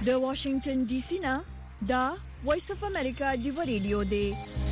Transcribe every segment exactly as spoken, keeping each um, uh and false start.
د واشنگټن ډي سي نه دا وایس اف امریکا دی ریډیو دی.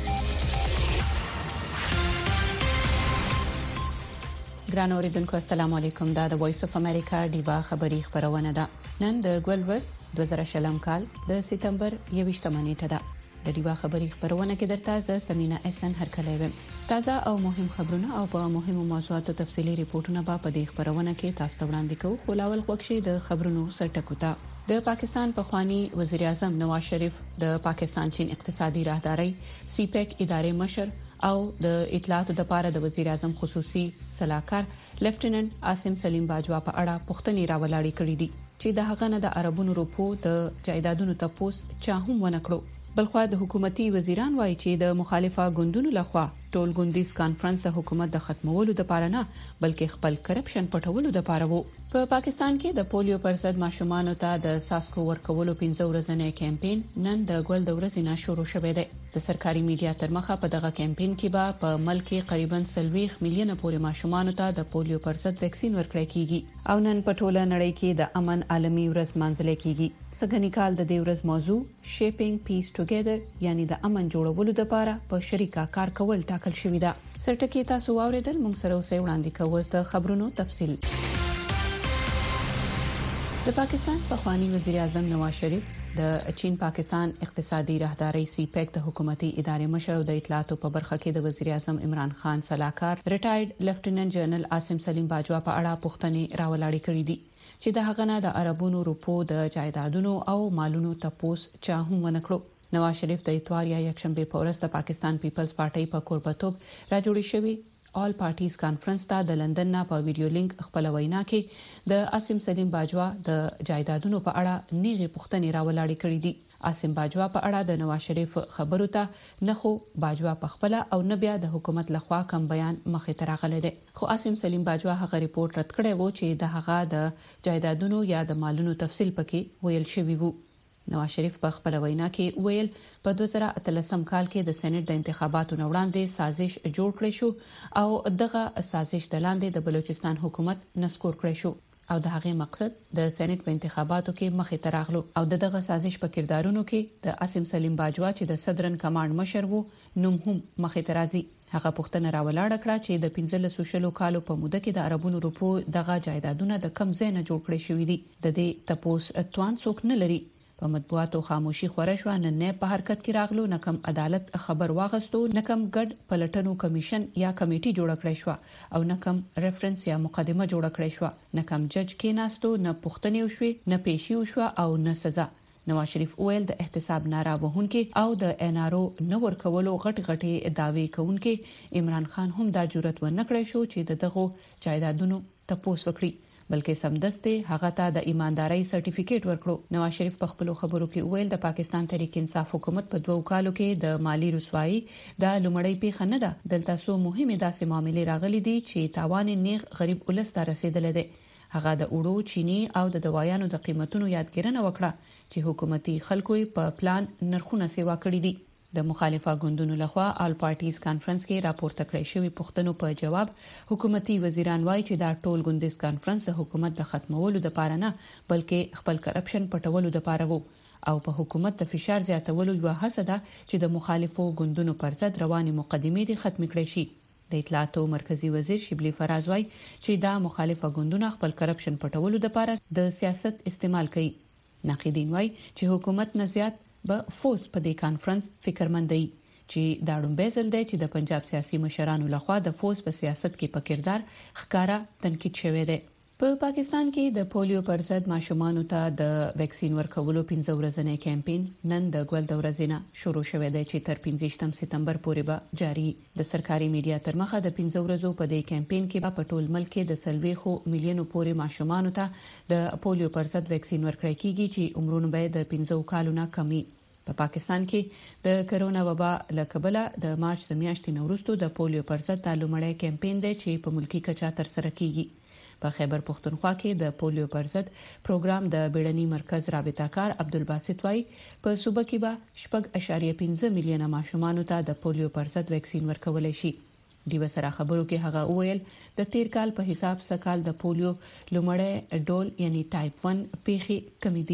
ګران اوریدونکو السلام علیکم. دا د وایس اف امریکا دیوا خبری خبرونه ده. نن د ګولورس دوه زره شلم کال د سپتمبر یوویشتمه نیټه ده. د دیوا خبری خبرونه کې درته زه سمینا احسان هرکلی وم. تازه او مهم خبرونه او په مهمو موضوعاتو تفصیلي ریپورتونه به په دې خبرونه کې تاسو ته وړاندې کوو. خو لاول خوښي د خبرونو سرټکوتا. د پاکستان پخوانی وزیر اعظم نواز شریف د پاکستان چین اقتصادي راهداري سی پیک ادارې مشر او د اطلاعاتو د پاره د وزیر اعظم خصوصي صلاحکار لیفټیننټ عاصم سلیم باجوا په اړه پوښتنې راولاړې کړې دي چې د هغه نه د عربونو روپو د جایدادونو تپوس چا هم ونه کړو. بلخو د حکومتي وزیران وایي چې د مخالفه ګوندونو لخوا ټول ګوندیز کانفرنس د حکومت د ختمولو د پاره نه بلکې خپل کرپشن پټولو د پاره وو. په پاکستان کې د پولیو پر ضد ماشومانو ته د ساسکو ورکولو پنځه ورځې کمپاین نن د ګول د ورځې نه شروع شوه دی. د سرکاري میډیا تر مخه په دغه کمپاین کې به په ملک کې تقریبا سلويخ میلیونه پورې ماشومانو ته د پولیو پر ضد ویکسین ورکړی کیږي او نن په ټوله نړۍ کې د امن عالمي ورځ مانځل کیږي. سګنی کال د دې ورځ موضوع شیپینګ پیس ټوګیدر یعنی د امن جوړولو لپاره په شریکه کار کول ټاکل شوی دی. سرټکی تاسو واوریدل، موږ سره اوسې وړاندې کوو د خبرونو تفصیل. د پاکستان پخوانی وزیر اعظم نواز شریف د چین پاکستان اقتصادي راهداري سی پیک د حکومتي ادارې مشر او د اطلاعاتو په برخه کې د وزیر اعظم عمران خان صلاحکار ریټایرډ لیفټیننټ جنرال عاصم سلیم باجوا په اړه پوښتنې راولاړې کړې دي چې د هغه نه د عربونو روپو د جایدادونو او مالونو تپوس چا هم ونه کړو. نواز شریف د اتوار یا یکشنبه په ورځ د پاکستان پیپلز پارټي په کوربتوب راجوړی شوی آل پارټیز کانفرنس ته د لندن نه په ویډیو لینک خپل وینا کې د عاصم سلیم باجوا د جایدادونو په اړه نیغه پوښتنې راولاړې کړې دي. عاصم باجوا په اړه د نواز شریف خبرو ته نه خو باجوا په خپل او نه بیا د حکومت لخوا کوم بیان مخې ته راغلی دی. خو عاصم سلیم باجوا هغه ریپورت رد کړی وو چې د هغه د جایدادونو یا د مالونو تفصیل پکې ویل شوی وو. نواز شریف په خپل وینا کې ویل په دوه زره اتلسم کال کې د سېنات د انتخاباتو وړاندې سازش جوړ کړی شو او دغه سازش د لاندې د بلوچستان حکومت نسکور کړی شو او د هغه مقصد د سېنات په انتخاباتو کې مخې ته راغلو او دغه سازش په کردارونو کې د عاصم سلیم باجوا چې د صدرن کمانډ مشر وو نوم هم مخې ته راځي. هغه پوښتنه راولاړه کړه چې د پنځلس شلو کالو په موده کې د عربونو روپو دغه جایدادونه د کم ځای نه جوړ کړی شوې دي. د دې تپوس اتوان څوک نه لري. په مطبوعاتو خاموشي خوره شو، نه په حرکت کې راغلو، نه کوم عدالت خبر واغستو، نه کوم ګډ پلټنو کمیشن یا کمیټي جوړ کړی شو او نه کوم ریفرنس یا مقدمه جوړ کړی شو، نه کوم جج کې ناستو، نه پوښتنې وشوي، نه پیشي وشو او نه سزا. نواز شریف اویل د احتساب ناره وهونکې او د ان ار او نور کولو غټ غټي داوی کوونکې عمران خان هم دا جرأت ورنکړی شو چې دغه جایدادونو تپوس وکړي بلکې سمدسته هغه ته د ایماندارۍ سرټیفیکیټ ورکړو. نواز شریف په خپل خبرو کې ویل د پاکستان تحریک انصاف حکومت په دوه کالو کې د مالی رسوایی د لومړی پیښه نه ده. دلته سو مهمه داسې معاملې راغلي دي چې تاوان نیغ غریب ولس ته رسیدل دي. هغه د اوړو، چینی او د دوايانو د قیمتونو یادګرنه وکړه چې حکومتي خلکو په پلان نرخونه سیوا کړی دي. د مخالفه ګوندونو لخوا آل پارټیز کانفرنس کې راپورته کړی شوی پوښتنو په جواب حکومتي وزیران وایي چې دا ټول ګوندیز کانفرنس د حکومت د ختمولو د پاره نه بلکې خپل کرپشن پټولو د پاره وو او په حکومت د فشار زیاتولو یو هڅه ده چې د مخالفو ګوندونو پر ضد رواني مقدمې دي ختم کړي شي. د اطلاعاتو مرکزی وزیر شبلی فراز وایي چې دا مخالفه ګوندونه خپل کرپشن پټولو د پاره د سیاست استعمال کوي. ناقدین وایي چې حکومت نه زیات به فوز په دې کانفرنس فکرمند دی چې دا ډومبه ځل دی چې د پنجاب سیاسي مشرانو لخوا د فوز په سیاست کې په کردار ښکارا تنقید شوی دی. په پاکستان کې د پولیو پر ضد ماشومانو ته د ویکسین ورکولو پنځه ورځې کمپاین نن د ګول د ورځې نه شروع شوه دی چې تر پنځه سپتمبر پورې به جاری. د سرکاري میډیا تر مخه د پنځه ورځو په دې کمپاین کې په ټول ملک کې د سلويخو میلیونو پورې ماشومانو ته د پولیو پر ضد ویکسین ورکړی کیږي چې عمرونه به د پنځه کالو نه کمی. په پاکستان کې د کرونا وبا لکبله د مارچ د میاشتې وروسته د پولیو پر ضد د لومړی کمپاین دی چې په ملکی کچا تر سره کیږي. په خیبر پختونخوا کې د پولیو پر ضد پروګرام د بیړني مرکز رابطه کار عبدالباسط وای په صوبه کې به شپږ اشاریه پنځه میلیونه ماشومان ته د پولیو پر ضد ویکسین ورکول شي. دیو سره خبرو کې هغه وویل د تیر کال په حساب سکال د پولیو لومړی ډول یعنی ټایپ ون پیخي کمی دي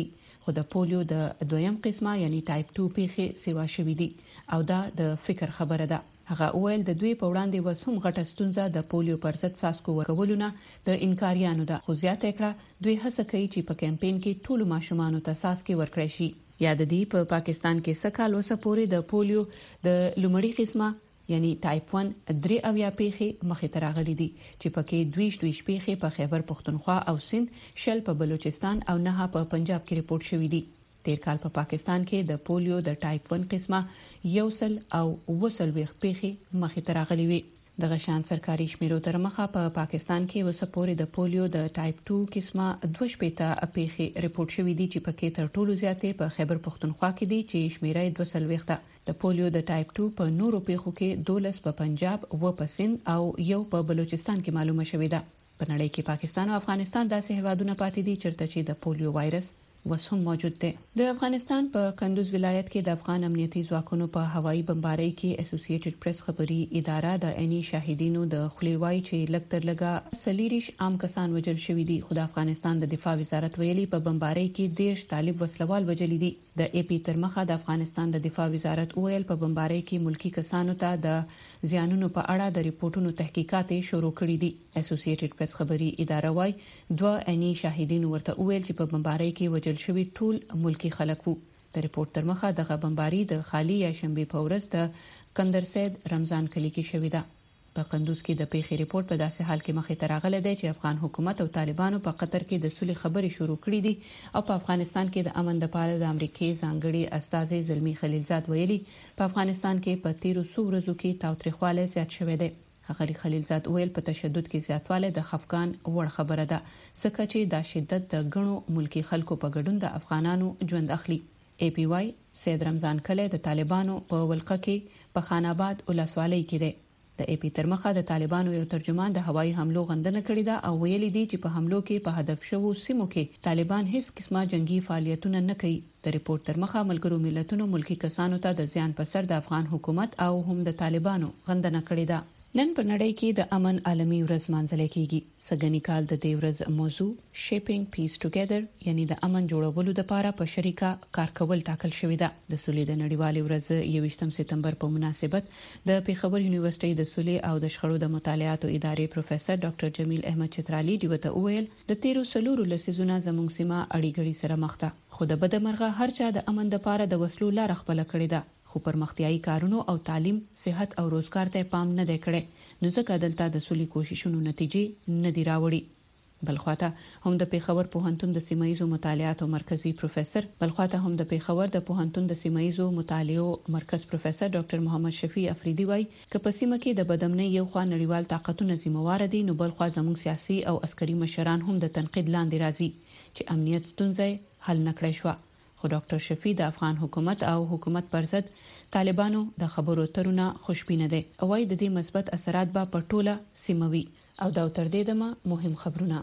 خو د پولیو د دویم قسمه یعنی ټایپ دوه پیښې سیوا شوې دي او دا د فکر خبره ده. هغه وویل د دوی په وړاندې وس هم غټه ستونزه د پولیو پر ضد څاڅکو ورکولونه د انکاریانو ده، خو زیاته کړه دوی هڅه کوي چې په کمپاین کې ټول ماشومان ته څاڅکي ورکړي شي. یا د دې په پاکستان کې سکهال وسه پورې د پولیو د لومړی قسمه یعنی ټایپ واحد درې اویا پیښې مخې ته راغلي دي چې پکې دویش دویش پیښې په خیبر پختونخوا او سند، شل په بلوچستان او نه په پنجاب کې ریپورت شوې دي. تیر کال په پا پاکستان کې د پولیو د ټایپ واحد قسمه یو سل او وسل ویخ پیښې مخې ته راغلي وي. د غشان سرکاري شمیرو تر مخه په پا پاکستان کې وسپورې د پولیو د ټایپ دوه قسمه دوه شپېته پیښې ریپورت شوې دي چې پکې تر ټولو زیاتې په خیبر پختونخوا کې دي چې شمیره دوه سل ویخته. د پولیو د ټایپ دوه په نورو پیښو کې دولس په پنجاب و په سند او یو په بلوچستان کې معلومه شوې ده. په نړۍ کې پاکستان او افغانستان داسې هیوادونه پاتې دي چیرته چې د پولیو وایرس وس هم موجود دی. د افغانستان په کندوز ولایت کې د افغان امنیتي ځواکونو په هوایي بمبارۍ کې اسوسییټډ پریس خبري اداره د عیني شاهدینو د خلیوای چې لکتر لګا سلیریش عام کسان وجل شوې دي، خو د افغانستان د دفاع وزارت ویلي په بمبارۍ کې دیش طالب وسلوال وجل دي. د ای پی تر مخه د افغانستان د دفاع وزارت ویل په بمبارۍ کې ملکی کسانو ته د زیانونو په اړه د ریپورتونو تحقیقات شروع کړي دي. اسوسییټډ پریس خبري اداره وايي دوه عیني شاهدین ورته ویل چې په بمبارۍ کې وجل شوی ټول ملکی خلک وو. د ریپورت تر مخه د بمباري د خالی یا شنبه په ورځ د کندرسید رمضان کلی کې شوې ده. په کندوز کې د پیښې ریپورت په داسې حال کې مخې ته راغلی دی چې افغان حکومت او طالبانو په قطر کې د صلح خبرې شروع کړې دي او په افغانستان کې د امن لپاره د امریکای ځانګړي استازي زلمی خلیلزاد ویلي په افغانستان کې په تیرو څو ورځو کې تاوتریخوالی زیات شوی دی. غلی خلیلزاد ویل په تشدد کې زیاتوالی د خفقان وړ خبره ده ځکه چې دا شدت د غنو ملکی خلکو په ګډون د افغانانو ژوند اخلي. ای پی واي سید رمضان کله د طالبانو په ولقه کې په خان آباد ولسوالۍ کې دی. د ای پی تر مخه د طالبانو یو ترجمان د هوایي حملو غندنه کړې ده او ویلي دي چې په حملو کې په هدف شوو سیمو کې طالبان هیڅ قسمه جنگي فعالیتونه نه کوي. د ریپورت تر مخه ملګرو ملتونو ملکی کسانو ته د زیان په سر د افغان حکومت او هم د طالبانو غندنه کړې ده. نن په نړۍ کې د امن عالمي ورځ مانځل کیږي. سګنی کال د دې ورځ موضوع شیپینګ پیس ټوګیدر یعنی د امن جوړولو لپاره په شریکه کار کول ټاکل شوې ده. د سولې د نړیوالې ورځ یوویشتم سپتمبر په مناسبت د پیښور یونیورسيټي د سولې او د شخړو د مطالعاتو ادارې پروفیسور ډاکټر جمیل احمد چترالی دیوته وویل د تیرو سلورو لسیزونه زموږ سیمه اړیګړي سره مخ ده، خو د بدمرغه هر چا د امن لپاره د وسلو لار خپل کړې ده، خو پرمختیايي کارونو او تعلیم، صحت او روزګار ته پام نه دی کړی، نو ځکه دلته د سولې کوششونو نتیجې نه دی راوړي. بلخواته هم د پیښور پوهنتون د سیمایزو مطالعاتو مرکزی پروفیسور بلخواته هم د پیښور د پوهنتون د سیمایزو مطالعو مرکز پروفیسور ډاکټر محمد شفیع افریدی وای ک په سیمه کې د بدامنۍ یو خوا نړیوال طاقتونه ذمہوار دي، نو بلخوا زموږ سیاسي او عسکري مشران هم د تنقید لاندې راځي چې امنیت ستونزې حل نکړای شو. خو ډاکټر شفیع د افغان حکومت او حکومت پر ضد طالبانو د خبرو اترونه خوشبینه دي او وايي د دې مثبت اثرات به په ټوله سیمه وي. او دا تر دې دمه مهم خبرونه.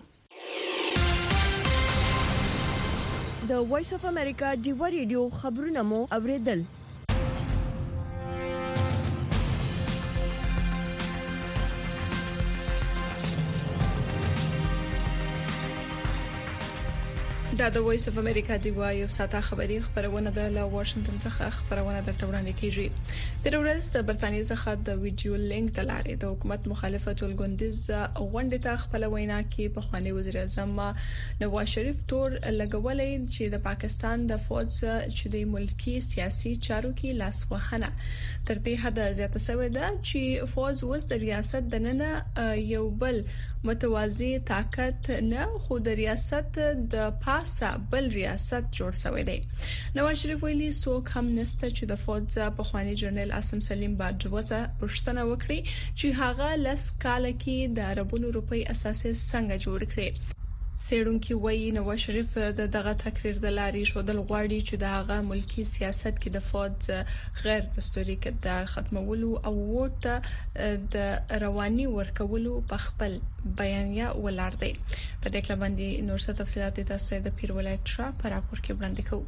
د وایس اف امریکا دیو ریډیو خبرونه مو اوریدل. دا د وایس اف امریکا دی وایو ساته خبري خبرونه د لا واشنگټن څخه خبرونه درته وړاندې کیږي. تر ورځ د برتانیې څخه د ویډیو لینک د لارې د حکومت مخالفت ولګوندیز غونډه ته خپل وینا کې په خواني وزیر اعظم نواز شریف تور لګولې چې د پاکستان د فوج چې د ملکی سیاسي چارو کې لاس وهنه تر دې حد زیاته شوې ده چې فوج وس د ریاست د نن یو بل متوازی طاقت نه خو د ریاست د پاسه بل ریاست جوړ شوی دی. نواز شریف ویلي څوک هم نشته چې د فوج په خواني جرنل اسم سلیم باجوزه پښتنه وکړي چې هغه لس کال کې د عربونو روپی اساسي څنګه جوړ کړي. سیړونکو وایي نواز شریف د دغه تقریر د لارې شودل غواړي چې د هغه ملکی سیاست کې د فوج غیر دستوري کړدار ختمولو او ووټ د رواني ورکولو په خپل بیانیه ولر دی. په دې کله باندې نور څه تفصيلات تاسو د پیر ولایت شاه پر راپور کې وړاندې کوو.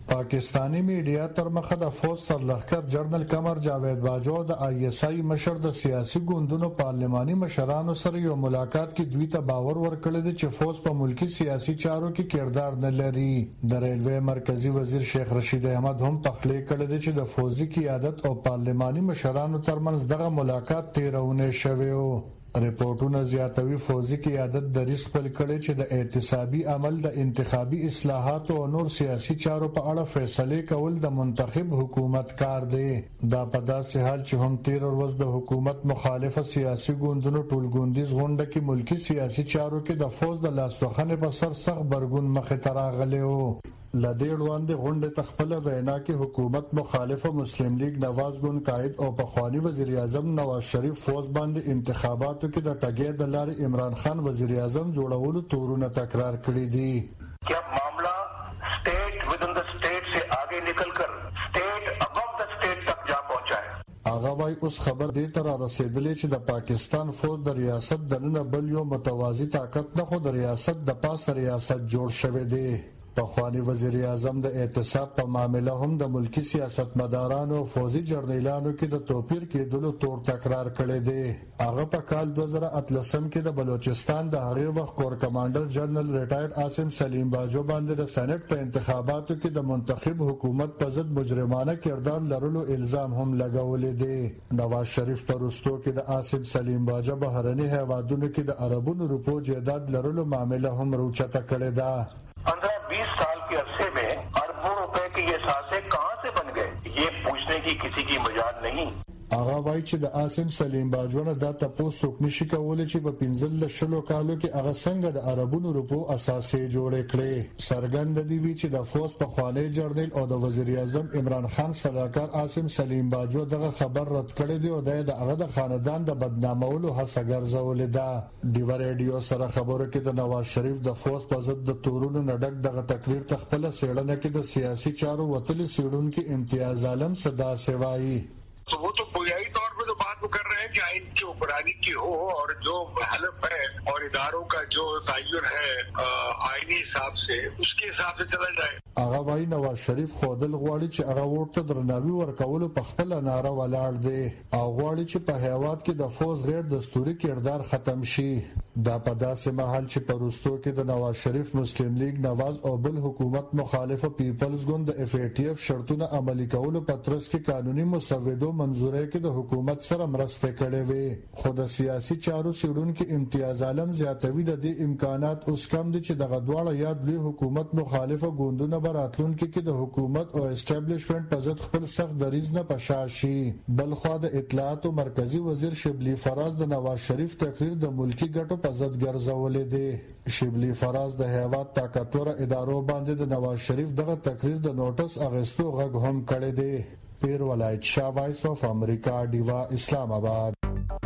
پاکستانی میډیا تر مخه د فوج سرلښکر جنرال قمر جاوید باجوه د آی اس آی مشر د سیاسي ګوندونو پارلماني مشرانو سره یو ملاقات کې دوی ته باور ورکړی دی چې فوج په ملکی سیاسي چارو کې کردار نه لري. د ریلوے مرکزی وزیر شیخ رشید احمد هم تخلیق کړی دی چې د فوجي قیادت او پارلماني مشرانو ترمنځ دغه ملاقات تیرونه شوی و. رپورټونه زیاتوي فوجي قیادت د ریس خپل کړي چې د اعتصابي عمل د انتخابي اصلاحات او نور سیاسي چارو په اړه فیصله کول د منتخب حکومت کار دی. دا په داسې حال چې هم تیر ورځ د حکومت مخالفه سیاسي ګوندونو ټولګوندیز غونډه کې ملکی سیاسي چارو کې د فوج د لاسوخنې په سر سخت برګون مخې ته راغلی و. لدې وړاندې غونډه تخپل وینا کې حکومت مخالفه مسلم لیگ نواز ګوند قائد او پخوانی وزیر اعظم نواز شریف فوج باندې انتخاباتو کې د ټګې د لارې عمران خان وزیر اعظم جوړولو تورونه تکرار کړی دي. क्या मामला state within the state से आगे निकलकर स्टेट अबव द स्टेट तक जा पहुंचा है. هغه وايي اوس خبر دې تر رسیدلې چې د پاکستان فوج د ریاست د نن بل یو متوازی طاقت نه خو د ریاست د پاس ریاست جوړ شوی دی. پخوانی وزیر اعظم د اعتصاب په معاملې هم د ملکی سیاستمدارانو او فوجي جرنیلانو کې د توپیر کېدلو تور تکرار کړی دی. هغه په کال دوه زره اتلسم کې د بلوچستان د هغې وخت کور کمانډر جنرال ریټایرډ عاصم سلیم باجو باندې د سېنات په انتخاباتو کې د منتخب حکومت په ضد مجرمانه کردار لرلو الزام هم لګولې دی. نواز شریف په وروستو کې د عاصم سلیم باجو بهرني هیوادونو کې د عربونو روپو جیداد لرلو معاملې هم روچته کړې ده. पंद्रह बीस साल के अरसे में अरबों रुपए के ये सासे कहां से बन गए, ये पूछने की किसी की मजाल नहीं. هغه وایي چې د عاصم سلیم باجوه نه دا تاسو څوک نشي کولای چې په پنځل شلو کالو کې هغه څنګه د عربونو روپو اساسي جوړ کړي. سرګند دی وی چې د فوج په خوانی جرنیل او د وزیر اعظم عمران خان صلاحکار عاصم سلیم باجوه دغه خبر رد کړی دی او د هغه د خاندان د بدنامولو هڅه ګرځولې ده. دیو ریډیو سره خبرو کې د نواز شریف د فوج په ضد د تورونو نډک دغه تقریر تخپل سیړنه کې د سیاسي چارو وتل سیړونکو امتیاز عالم صدا سوای. तो वो तो बुनियादी तौर पर तो बात वो कर रहे हैं कि आइन की ऊपरानी की हो और जो हलफ है और इदारों का जो तयन है आईनी हिसाब से उसके हिसाब से चला जाए. هغه وايي نواز شریف خودل غواړي چې هغه ورته درناوي ورکول په خپل ناره ولاړ دی او غواړي چې په هیواد کې د فوج غیر دستوري کردار ختم شي. دا په داسې مهال چې په وروستو کې د نواز شریف مسلم لیگ نواز او بل حکومت مخالفه پیپلز ګوند د اف ای ټی اف شرطونه عملي کولو په ترڅ کې قانوني مسودو منزورې کې د حکومت سره مرسته کړې وي. خو د سیاسي چارو سیړونکو امتیاز عالم زیاتوي د دې امکانات اوس کم دي چې دغه دواړه یاد لوی حکومت مخالفه ګوندونه براتلونکو کې د حکومت او اسټابلیشمنت په ضد خپل سخت دریځ نه پشاشي. بل خو د اطلاعات او مرکزی وزیر شبلی فراز د نواز شریف تقریر د ملکی ګټو په ضد ګرځولې دي. شبلی فراز د هیواد طاقتور ادارو باندې د نواز شریف دغه تقریر د نوټس اغستو غږ هم کړی دی. پیر ولایت شاه وایس اف امریکا دیوا اسلام آباد.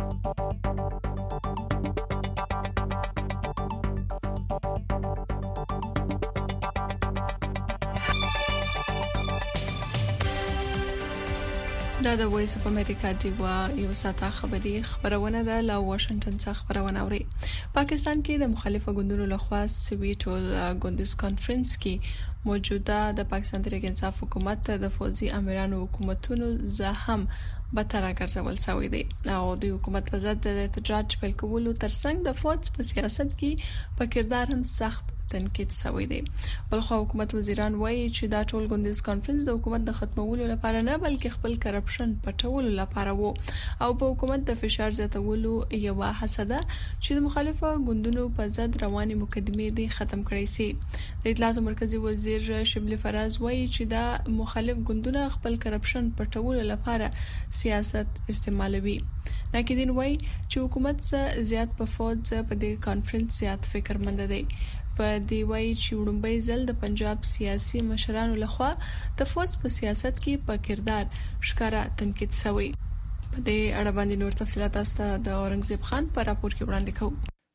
دا د وایس اف امریکا دیوا یو ساته خبري خبرونه ده له واشنگټن څخه خبرونه اوري. پاکستان کې د مخالفه ګوندونو لخوا سوي ټول ګوندیز کانفرنس کې موجوده د پاکستان تحریک انصاف حکومت د فوجي امیرانو حکومتونو زهم بتره ګرځول شوی دی او د حکومت په ضد د احتجاج پیل کولو ترڅنګ د فوج په سیاست کې په کردار هم سخت تنقید شوی دی. بلخو حکومت وزیران وایي چې دا ټول ګوندیز کانفرنس د حکومت د ختمولو لپاره نه بلکې خپل کرپشن پټولو لپاره وو او په حکومت د فشار زیاتولو یو هڅه ده چې د مخالفه ګوندونو په ضد رواني مقدمې دي ختم کړي سي. د اطلاعات مرکزی وزیر شبلی فراز وایي چې دا مخالف ګوندونه خپل کرپشن پټولو لپاره سیاست استعمالوي. ناقدین وایي چې حکومت څخه زیات په فوج په دې کانفرنس زیات فکرمند دی. په دی وایي چې وړاندې ځل د پنجاب سیاسي مشرانو لخوا د فوج په سیاست کې په کردار ښکارا تنقید شوی. په دې اړه باندې نور تفصيلات تاسو ته د اورنګزیب خان په راپور کې وړاندې کوم.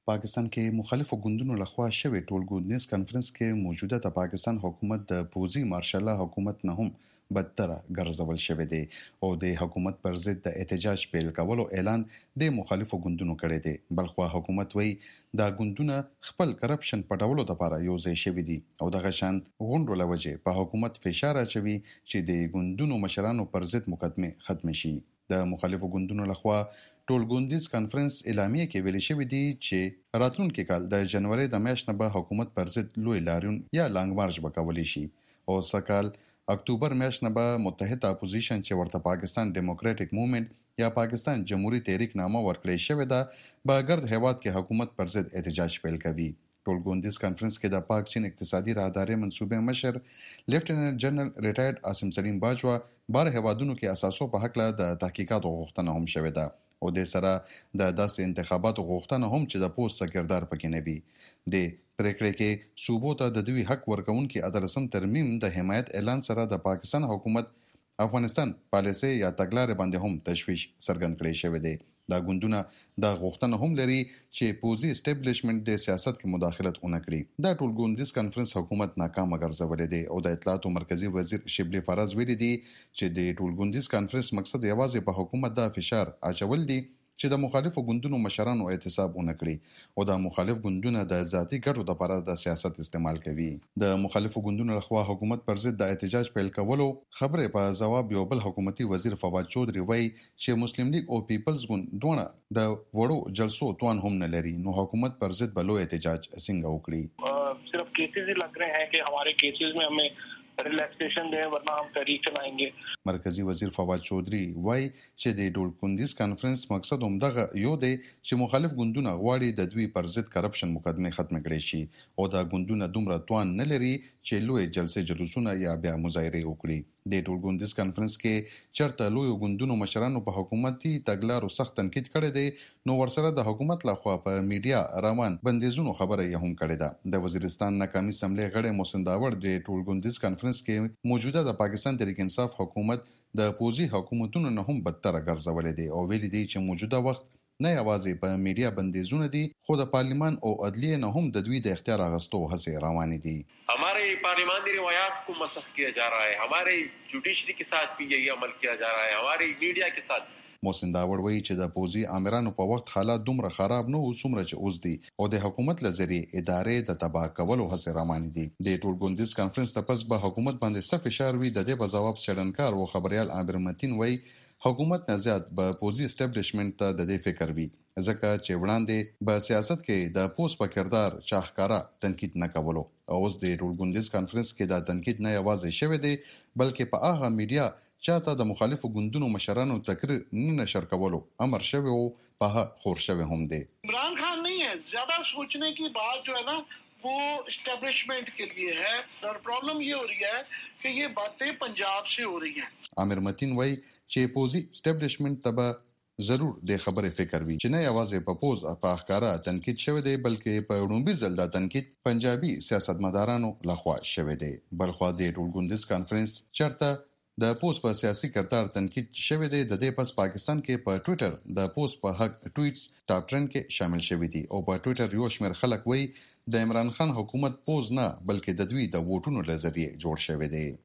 پاکستان کې مخالفو ګوندونو لخوا شوی ټولګونیز کانفرنس کې موجوده د پاکستان حکومت د پوزي مارشال حکومت نه هم بدتر ګرځول شوی دی او د حکومت پر ضد د احتجاج پیل کولو اعلان د مخالفو ګوندونو کړی دی. بلخو حکومت وایي دا ګوندونه خپل کرپشن پټولو لپاره یو ځای شوی دي او دغه شان غونډو لوجه په حکومت فشار اچوي چې د ګوندونو مشرانو پر ضد مقدمه ختم شي. د مخالفو ګوندونو لخوا ټولګونیز کانفرنس اعلامیه کې ویل شوی دی چې راتلونکي کال د جنوري د میاشتې نه به حکومت پر ضد لوی لاریون یا لانګ مارچ وکولای شي او سکهال اکتوبر میاشتې نه به متحده اپوزیشن چې ورته پاکستان ډیموکراټک موومېنټ یا پاکستان جمهوریت تحریک نامه ورکړی شوی دا به ګرد هیواد کې حکومت پر ضد احتجاج پیل کوي. ټولګونیز کانفرنس کې د پاک چین اقتصادي راهداري منصوبې مشر لیفټیننټ جنرال ریټایرډ عاصم سلیم باجوا بار هوادونو کې اساسو په حق له د تحقیقاتو غوښتنه هم شوې ده او د سره د داسې انتخاباتو غوښتنه هم چې د پوسټ سکردار پکې نه وي. د پریکړې کې صوبو ته د دوی حق ورکونکو عدالتسم ترمیم د حمایت اعلان سره د پاکستان حکومت افغانستان پالیسي یا تګلارې باندې هم تشویش څرګند کړی شوی دی. دا ګوندونه د غوښتنه هم لري چې پوزي اسټابلیشمنت د سیاست کې مداخلت ونه کړي. دا ټولګونیز کانفرنس حکومت ناکام ګرځولې دی او د اطلاعاتو مرکزی وزیر شبلی فراز ویلي دی چې د ټولګونیز کانفرنس مقصد یوازې په حکومت د فشار اچول دی چې د مخالفو ګوندونو مشرانو احتساب ونه کړي او د مخالف ګوندونو د ذاتي ګټو لپاره د سیاست استعمال کوي. د مخالفو ګوندونو لخوا حکومت پر ضد د احتجاج پیل کولو خبره په جواب یو بل حکومتي وزیر فواد چودري وایي چې مسلم لیگ او پیپلز ګوند دونه د وړو جلسو توان هم نه لري نو حکومت پر ضد بلو احتجاج څنګه وکړي. صرف کیسز ही लग रहे हैं कि हमारे केसेस में हमें रिलैक्सेशन दें वरना हम तहरीक चलाएंगे. مرکزی وزیر فواد چودري وایي چې د ټولګونیز کانفرنس مقصد هم دغه یو دی چې مخالف ګوندونه غواړي د دوی پر ضد کرپشن مقدمه ختم کړي شي او دا ګوندونه دومره توان نه لري چې لوی جلسې جلوسونه یا بیا مظاهره وکړي. د ټولګونیز کانفرنس کې چرته لوی ګوندونو مشرانو په حکومتي تګلارو سخت تنقید کړی دی نو ورسره د حکومت لخوا په میډیا روان بندیزونو خبره یې هم کړې ده. د وزیرستان ناکامي سملې غړي محسن داور د ټولګونیز کانفرنس کې موجوده د پاکستان تحریک انصاف حکومت د پوزي حکومتونو نه هم بدتر ګرځولې دي او ویلي دي چې موجوده وخت نه یوازې په میډیا بندیزونه دي خو د پارلیمان او عدلیه نه هم د دوی د اختیار اغستو هڅې روانې دي. हमारे पार्लिमानी रिवायात को मसख किया जा रहा है, हमारे जुडिशरी के साथ भी यही अमल किया जा रहा है, हमारे मीडिया के साथ. محسن داور وایي چې د پوزي آمرانو په وخت حالات دومره خراب نه و څومره چې اوس دي او د حکومت لزري ادارې د تباه کولو هڅې روانې دي. د ټولګونیز کانفرنس ته پس به حکومت باندې څه فشار وي د دې په جواب څېړنکار او خبريال عامر متین وایي حکومت نه زیات به پوزي اسټابلیشمنت ته د دې فکر وي ځکه چې وړاندې په سیاست کې د پوس په کردار چاخکارا تنقید نه کولو او اوس د ټولګونیز کانفرنس کې دا تنقید نه یوازې شوی دی بلکې په هغه میډیا چاته د مخالفو ګوندونو مشرانو تقریر نه نشر کولو امر شوی او په خور شوی هم دی. عمران خان नहीं है, ज्यादा सोचने की बात जो है ना वो एस्टेब्लिशमेंट के लिए है और प्रॉब्लम ये हो रही है कि ये बातें पंजाब से हो रही हैं. عامر متین وایي چې پوزي اسټابلیشمنت تبا ضرور د خبره فکر وی چې نه یوازې په پوز په اخکارا تنقید شوی دی بلکې په وړومبي ځل دا تنقید پنجابي سیاستمدارانو لخوا شوی دی. بلخو د ټولګونیز کانفرنس چرته د پوسټ په سیاسي کردار تنقید شوی دی د دې پس پاکستان کې په ټوئیټر د پوسټ په حق ټویټس ټاپ ټرند کې شامل شوی دي او په ټوئیټر یو شمېر خلک وایي د عمران خان حکومت پوز نه بلکې د دوی د ووټونو لزریه جوړ شوی دی.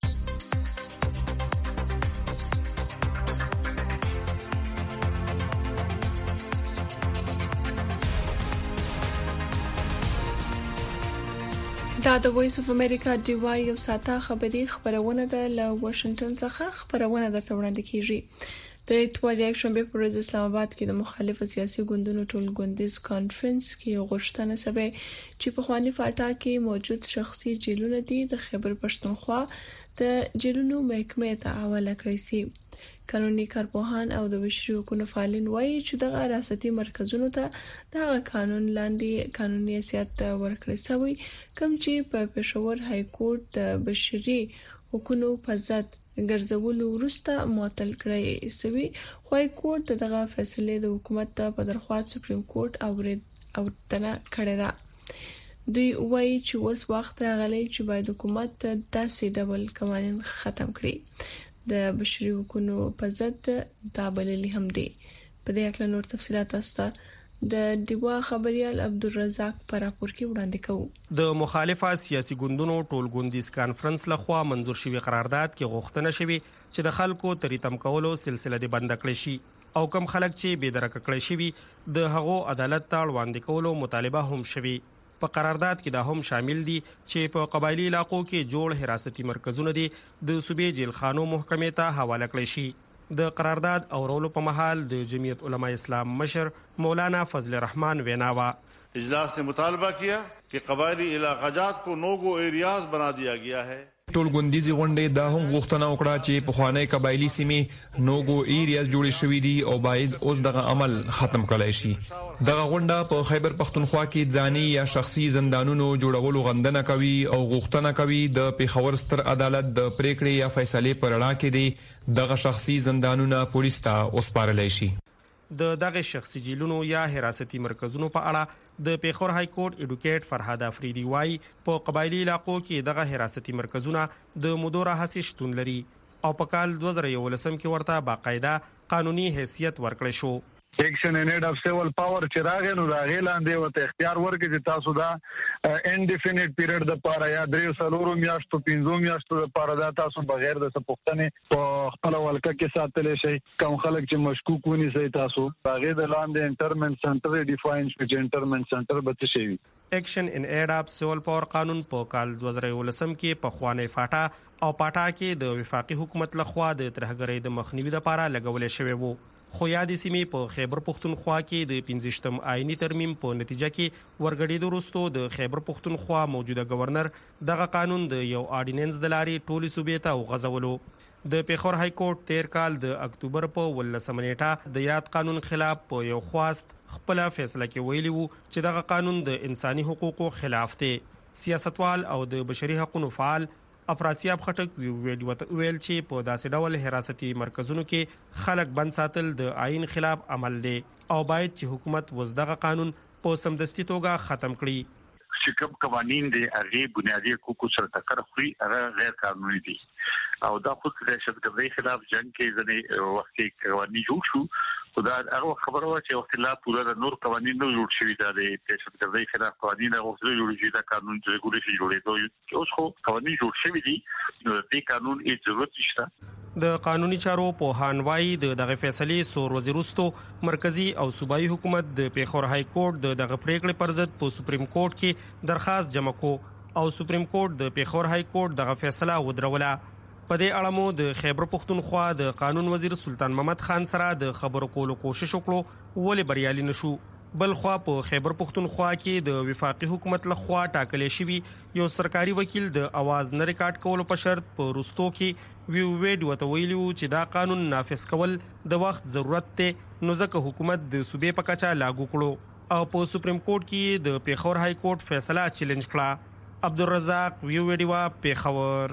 دا د وایس اف امریکا دی واي یو ساته خبري خبرونه ده له واشنگټن څخه خبرونه درته وړاندې کیږي. د اتواریا شنبه پر ورځ اسلام آباد کې د مخالف سیاسي ګوندونو ټولګونیز کانفرنس کې غوښتنه شوه چې په خواني فاټا کې موجود شخصي جیلونه دي د خیبر پښتونخوا د جیلونو محکمې ته حواله کړی سي. قانوني کارپوهان او د بشري حقوقو فعالین وایي چې د ریاستي مرکزونو ته د قانون لاندې قانوني حیثیت ورکړل شوی کوم چې په پېښور های کورټ د بشري حقوقو په ضد ګرځولو وروسته معطل کړی شوی. های کورټ دغه فیصله د حکومت په درخواست سپریم کورټ او اورتنه کړی ده. دوی وایي چې اوس وخت راغلی چې باید حکومت داسې ډول قوانین ختم کړي د بشري حقوقو په ضد دا بللي هم دي. په دې اړه نور تفصيلات تاسو ته د دیوا خبريال عبدالرزاق پر راپور کې وړاندې کوي. د مخالفه سیاسي ګوندونو ټولګوندیز کانفرنس لخوا منظور شوی قرارداد کې غوښتنه شوی چې د خلکو تریتم کولو سلسله دې بند کړي شي او کم خلک چې بې درکه کړي شوی د هغو عدالت ته وړاندې کولو مطالبه هم شوی. په قرارداد کې دا هم شامل دي چې په قبایلی علاقو کې جوړ حراستي مرکزونه دي د صوبې جیلخانو محکمې ته حواله کړي شي. د قرارداد اورولو په محل د جمعیت علماء اسلام مشر مولانا فضل الرحمن ویناوا اجلاس نے مطالبہ کیا کہ قبائلی علاقہ جات کو نو گو ایریاز بنا دیا گیا ہے. ټول ګوندیزي غونډې دا هم غوښتنه وکړه چې په خوانی قبایلی سیمې نوګو ایریاز جوړې شوې دي او باید اوس دغه عمل ختم کړای شي. دغه غونډه په خیبر پختونخوا کې ځاني یا شخصي زندانونو جوړولو غندنه کوي او غوښتنه کوي د پیښور ستر عدالت د پریکړې یا فیصلې پر اړه کې دي دغه شخصي زندانونه پولیس ته وسپارل شي. د دغه شخصي جیلونو یا حراستي مرکزونو په اړه د پیښور های کورټ اډوکیټ فرهاد افریدي وايي په قبایلی علاقو کې دغه حراستي مرکزونه د مودوره هڅې شتون لري او په کال دوه زره یولسم کې ورته باقاعده قانوني حیثیت ورکړل شو. ایکشن ان ایډ اف سیول پاور چې راغی نو دا غیلاندې وته اختیار ورکړي چې تاسو دا انډیفینټ پیریډ د پاره یا درې سلورو میاشتو پنځو میاشتو د پاره دا تاسو بغیر د سپوښتنې په خپل ولکه کې ساتل شي. کوم خلک چې مشکوک ونی سي تاسو هغه د لاندې انټرمنټ سنټر ډیفاین شي چې انټرمنټ سنټر به څه شي. ایکشن ان ایډ اف سیول پاور قانون په کال دوه زره یولسم کې په خوانی فاټا او پاټا کې د وفاقي حکومت لخوا د ترهګرۍ د مخنیوي لپاره لګول شوی وو. خو یادې سیمې په خیبر پختونخوا کې د پنځشتم آئینی ترمیم په نتیجه کې ورګډېدو وروسته د خیبر پختونخوا موجوده گورنر دغه قانون د یو آرډیننس د لارې ټولې صوبې ته وغځولو. د پیښور های کورټ تیر کال د اکتوبر په ولسمه نیټه د یاد قانون خلاف په یو خواست خپل فیصله کې ویلي وو چې دغه قانون د انساني حقوقو خلاف دی. سیاستوال او د بشري حقوقو فعال افراسیاب خټک ویل ویل چې په داسې ډول حراستي مرکزونو کې خلک بند ساتل د آئین خلاف عمل دی او باید چې حکومت وزدغه قانون په سمدستي توګه ختم کړي. چې کوم قوانین دي هغه بنیادی حقوقو سره ټکر خوري هغه غیر قانوني دي او دا خو د دهشتګردۍ خلاف جنگ کې ځنې وخت کې قوانین جوړ شو. خدا هغه خبره و چې وخت لا پوره د نور قوانین نو جوړ شوی دا د دهشتګردۍ خلاف قوانین هغه جوړ شوی دا قانون چې ګورې جوړېدو اوس خو قوانین جوړ شوی دي نو د قانون هیڅ ضرورت نشته. د قانوني چارو په هانوای د دغه فیصلې سور وزیرستو مرکزی او صوبایي حکومت د پیښور های کورټ د دغه پریکړې پر ضد په سپریم کورټ کې درخواست جمع کو او سپریم کورټ د پیښور های کورټ دغه فیصله ودروله. په دې اړه مو د خیبر پختونخوا د قانون وزیر سلطان محمد خان سره د خبرو کولو کوشش وکړو ولې بریالي نشو. بل خو په خیبر پختونخوا کې د وفاقي حکومت لخوا ټاکلې شوی یو سرکاري وکیل د आवाज نه ریکارډ کولو په شرط په روستو کې ویو ویډ وته ویلو چې دا قانون نافذ کول د وخت ضرورت ته نو ځکه حکومت د صوبې په کچا لاګو کړو او په سپریم کورټ کې د پیښور های کورټ فیصله چیلنج کړه. عبدالرزاق ویو ویډیوا پیښور.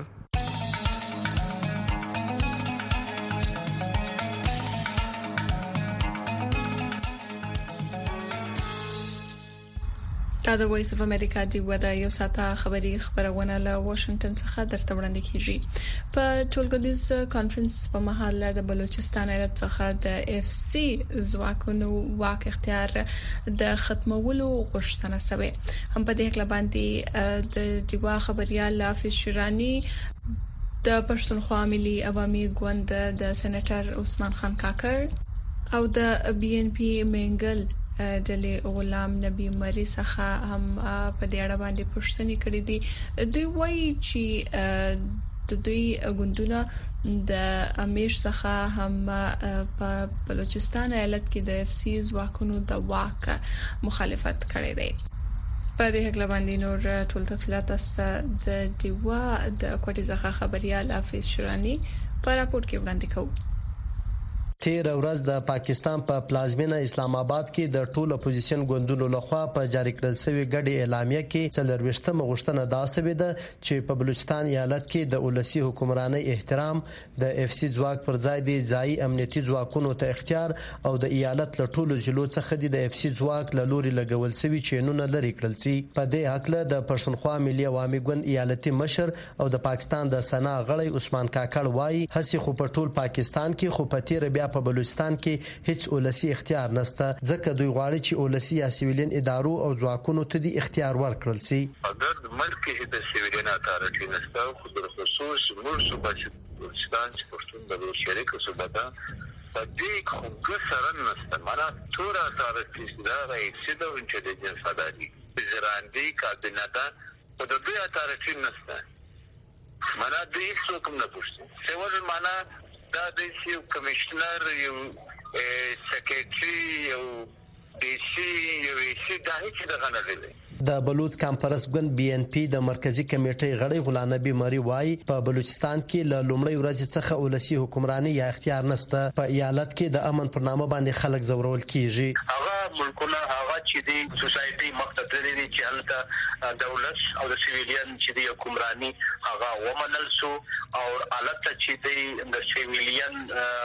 دا د وایس اف امریکا دی ودا یو ساته خبري خبرونه له واشنگټن څخه درته وړاندې کیږي. په ټولګدیز کانفرنس په محل د بلوچستان ایالت څخه د اف سی ځواکونو واک اختیار د ختمولو غوښتنه شوه. هم په دې کې باندې د دیوا خبريال حافظ شیرانی د پښتونخوا ملي عوامي ګوند د سېنیټر عثمان خان کاکړ او د بي ان پي منګل ډلې غلام نبی مری څخه هم په دې اړه باندې پوښتنې کړې دي. دوی وایي چې د دوی غوندونه د امیش څخه هم په بلوچستان ایالت کې د اف سی ځواکونو د واک مخالفت کړې ده. په دې حق باندې نور ټول تفصيلات است د دیوا د کوټې څخه خبريال حافظ شیرانی په راپور کې وړاندې کوي. تیر ورځ د پاکستان په پلازمینه اسلام آباد کې د ټول اپوزیشن ګوندونو لخوا په جاری کړل شوی غړي اعلامیه کې څلورويشتمه غوښتنه داسې ده چې په بلوچستان ایالت کې د ولسی حکمرانۍ احترام د اف سی ځواک پر ځای د ځای امنیتي ځواکونو ته اختیار او د ایالت له ټولو ضلعو څخه د اف سی ځواک له لوري لګول شوی چینونه لري کړل شي. په دې حق له د پښتونخوا ملي عوامي ګوند ایالتي مشر او د پاکستان د سنا غړي عثمان کاکړ وایي هڅه خو په ټول پاکستان کې خو په تیر بیا بیا په بلوچستان کې هیڅ ولسی اختیار نشته ځکه دوی غواړي چې ولسی یا سیویلین ادارو او ځواکونو ته د اختیار ورکړل شي. اگر ملک کې د سیویلین اتارټي نشته خو د خصوص موږ صوبه بلوچستان چې پښتون د شریک صوبه ده دې خو سره نشته معنا تور اتارټي دا رئیس د انټيليجنس اداري زراندي کابینه ده په د دې اتارټي نشته معنا دې څه کوم نه پوښتنه سیول معنا دا د یو کمشنر یو سیکریټري یو ډي سي یو سي دا هیڅ دغه نه دی. د بلوچ کانفرنس ګوند بي ان پی د مرکزی کمیټې غړی غلام نبی مری وای په بلوچستان کې له لومړی ورځې څخه ولسی حکمرانی یا اختیار نشته. په ایالت کې د امن پر نامه باندې خلک زورول کیږي. هغه ملکونه هغه چې د سوسايټي مختلفې دي چې الته دولت او د سیویلین چې د حکمرانی هغه ومنل سو او الته چې د سیویلین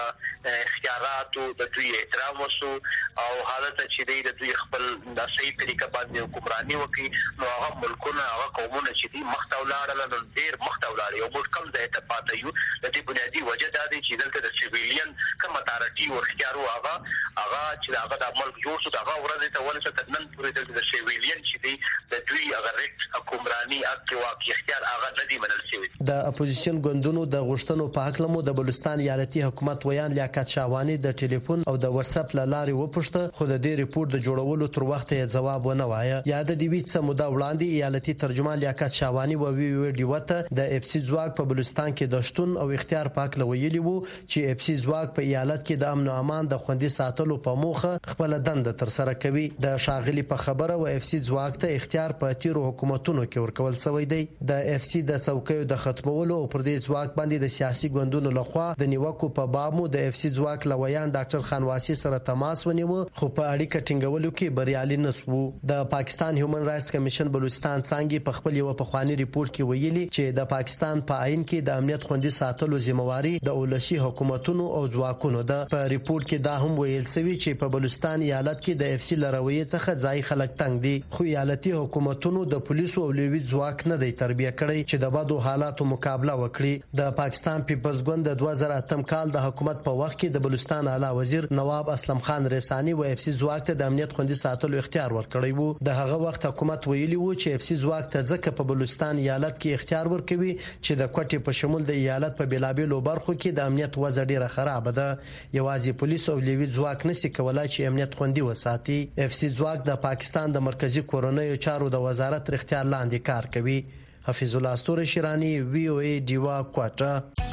اختیارات او د دوی احترام وسو او حالت چې د دوی خپل د صحیح طریقه باندې حکمرانی وکي نو هغه ملکونه هغه قومونه چې دي مختولاړه نو ډیر مختولاړه یو ملک کم د اتفاق یو د دې بنیادی وجه دا دی چې دلته د سیویلین کوم اتارټي او اختیار او هغه هغه چې هغه د ملک جوړ شو هغه ورځ ته ولڅ نن پورې د سیویلین چې دي د دوی هغه ریټ حکمرانی اکو واقع اختیار هغه ندی منل شوی. د اپوزیشن ګوندونو د غشتنو په حق لمو د بلوچستان ایالتي حکومت ویان لیاقت شاوانی د ټلیفون او د واتس اپ لاري وپوښته خو د دې ریپورت د جوړولو تر وخت یې جواب ونه وایي. یا د دې ویڅ مودا وړاندې ایالتي ترجمان لیاقت شاوانی و وی ویډیو ته د اف سي ځواک په بلوچستان کې د شتون او اختیار پاک لویلی وو چې اف سي ځواک په ایالت کې د امن او امان د خوندي ساتلو په موخه خپل دند تر سره کوي. د شاغلي په خبره و اف سي ځواک ته اختیار په تیرو حکومتونو کې ورکول شوی دی. د اف سي د څوکیو د ختمولو او پر دې ځواک باندې د سیاسي ګوندونو لخوا د نیوکو په باب مو د اف سي ځواک لویان ډاکټر خانواسي سره تماس ونیو خو په اړیکه ټینګولو کې بریالي نسو. د پاکستان هیومن رائټس کمیشن بلوچستان څنګه په خپل یو پخوانی ریپورت کې ویلي چې د پاکستان په عین کې د امنیت خوندي ساتلو ذمہواری د اولسي حکومتونو او ځواکونو ده. په ریپورت کې دا هم ویل شوی چې په بلوچستان ایالت کې د اف سي لروي څخه ځای خلک تنگ دي خو ایالتي حکومتونو د پولیسو او لوی ځواک نه دی تربیه کړی چې د بدو حالاتو مقابله وکړي. د پاکستان پیپلز ګوند د دوه زره اتم کال د حکومت په وخت کې د بلوچستان اعلی وزیر نواب اسلم خان ریسانی و اف سي ځواک ته د امنیت خوندي ساتلو اختیار ورکړی وو. د هغه وخت حکومت ویلي وو چې اف سي ځواک ته ځکه په بلوچستان ایالت کې اختیار ورکوي چې د کوټې په شمول د ایالت په بلابلو برخو کې د امنیت وضع ډیره خراب ده. یوازې پولیس او لوی ځواک نشي کولای چې امنیت خوندي وساتي. اف سي ځواک د پاکستان د مرکزی کورنیو چارو د وزارت اختیار لاندې کار کوي. حفیظ الله استور شیرانی وی او ای دیوا کوټه.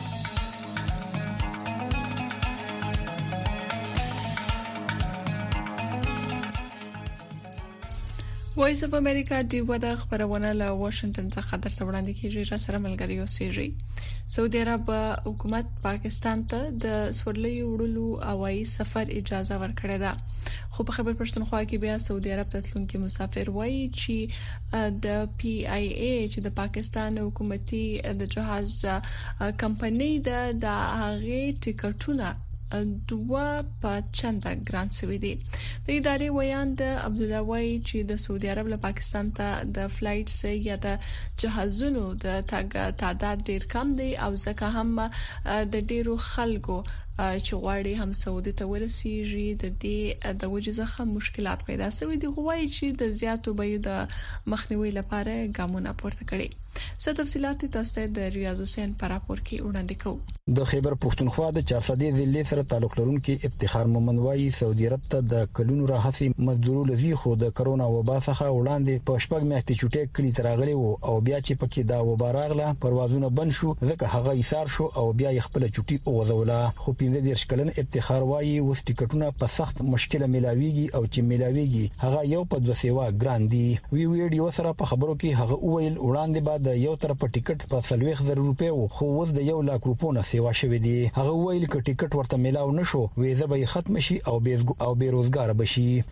وایس اف امریکا دیو د خبرونه له واشنگټن څخه درته وړاندې کیږي. را سره ملګری اوسېږي. سعودي عرب حکومت پاکستان ته د سورلۍ وړلو هوایي سفر اجازه ورکړې ده خو په خبر پښتونخوا کې بیا سعودي عرب ته تلونکي مسافر وایي چې د پی آی ای چې د پاکستان حکومتي د جهاز کمپنۍ د د هغه ټیکټونه دوه په چنده ګران سوي دي. د ادارې ویان د عبد الله وای چې د سعودي عرب له پاکستان ته د فلایټس یا د جهازونو د تعداد ډیر کم دی او ځکه هم د ډیرو خلکو چې غواړي هم سعودي ته ورسیږي د دې د وجې څخه مشکلات پیدا شوي دي. غواړي چې د زیاتو بیو د مخنیوي لپاره ګامونه پورته کړي. څه تفصيلات تاسو ته د ریاض حسین پر راپور کې وړاندې کوو. د خیبر پښتونخوا د چار صدې ضلع سره تعلق لرونکي افتخار مومن وایي سعودي عرب ته د کلونو راهسي مزدورو لذي خو د کرونا وبا څخه وړاندې په شپږ میاشتې چټي کلی تراغلي وو او بیا چې پکې دا وبا راغله پروازونه بند شو ځکه هغه ایثار شو او بیا یې خپل چټي اوغځوله. خو پینځه دیرش کلن افتخار وایي اوس ټیکټونه په سخت مشکله ملاويږي او چې ملاويږي هغه یو په دوه سیوا ګران دي. وی ویډیو سره په خبرو کې هغه وویل وړاندې بعد یو طرف ټیکټ په سلويخ زر روپے وو خو اوس د یو لاک روپو نه سیوا شوی دی. هغه ویل ک ټیکټ ورته ملاو نشو ویزه به ختم شي او بیز او بیروزګار بشي. نو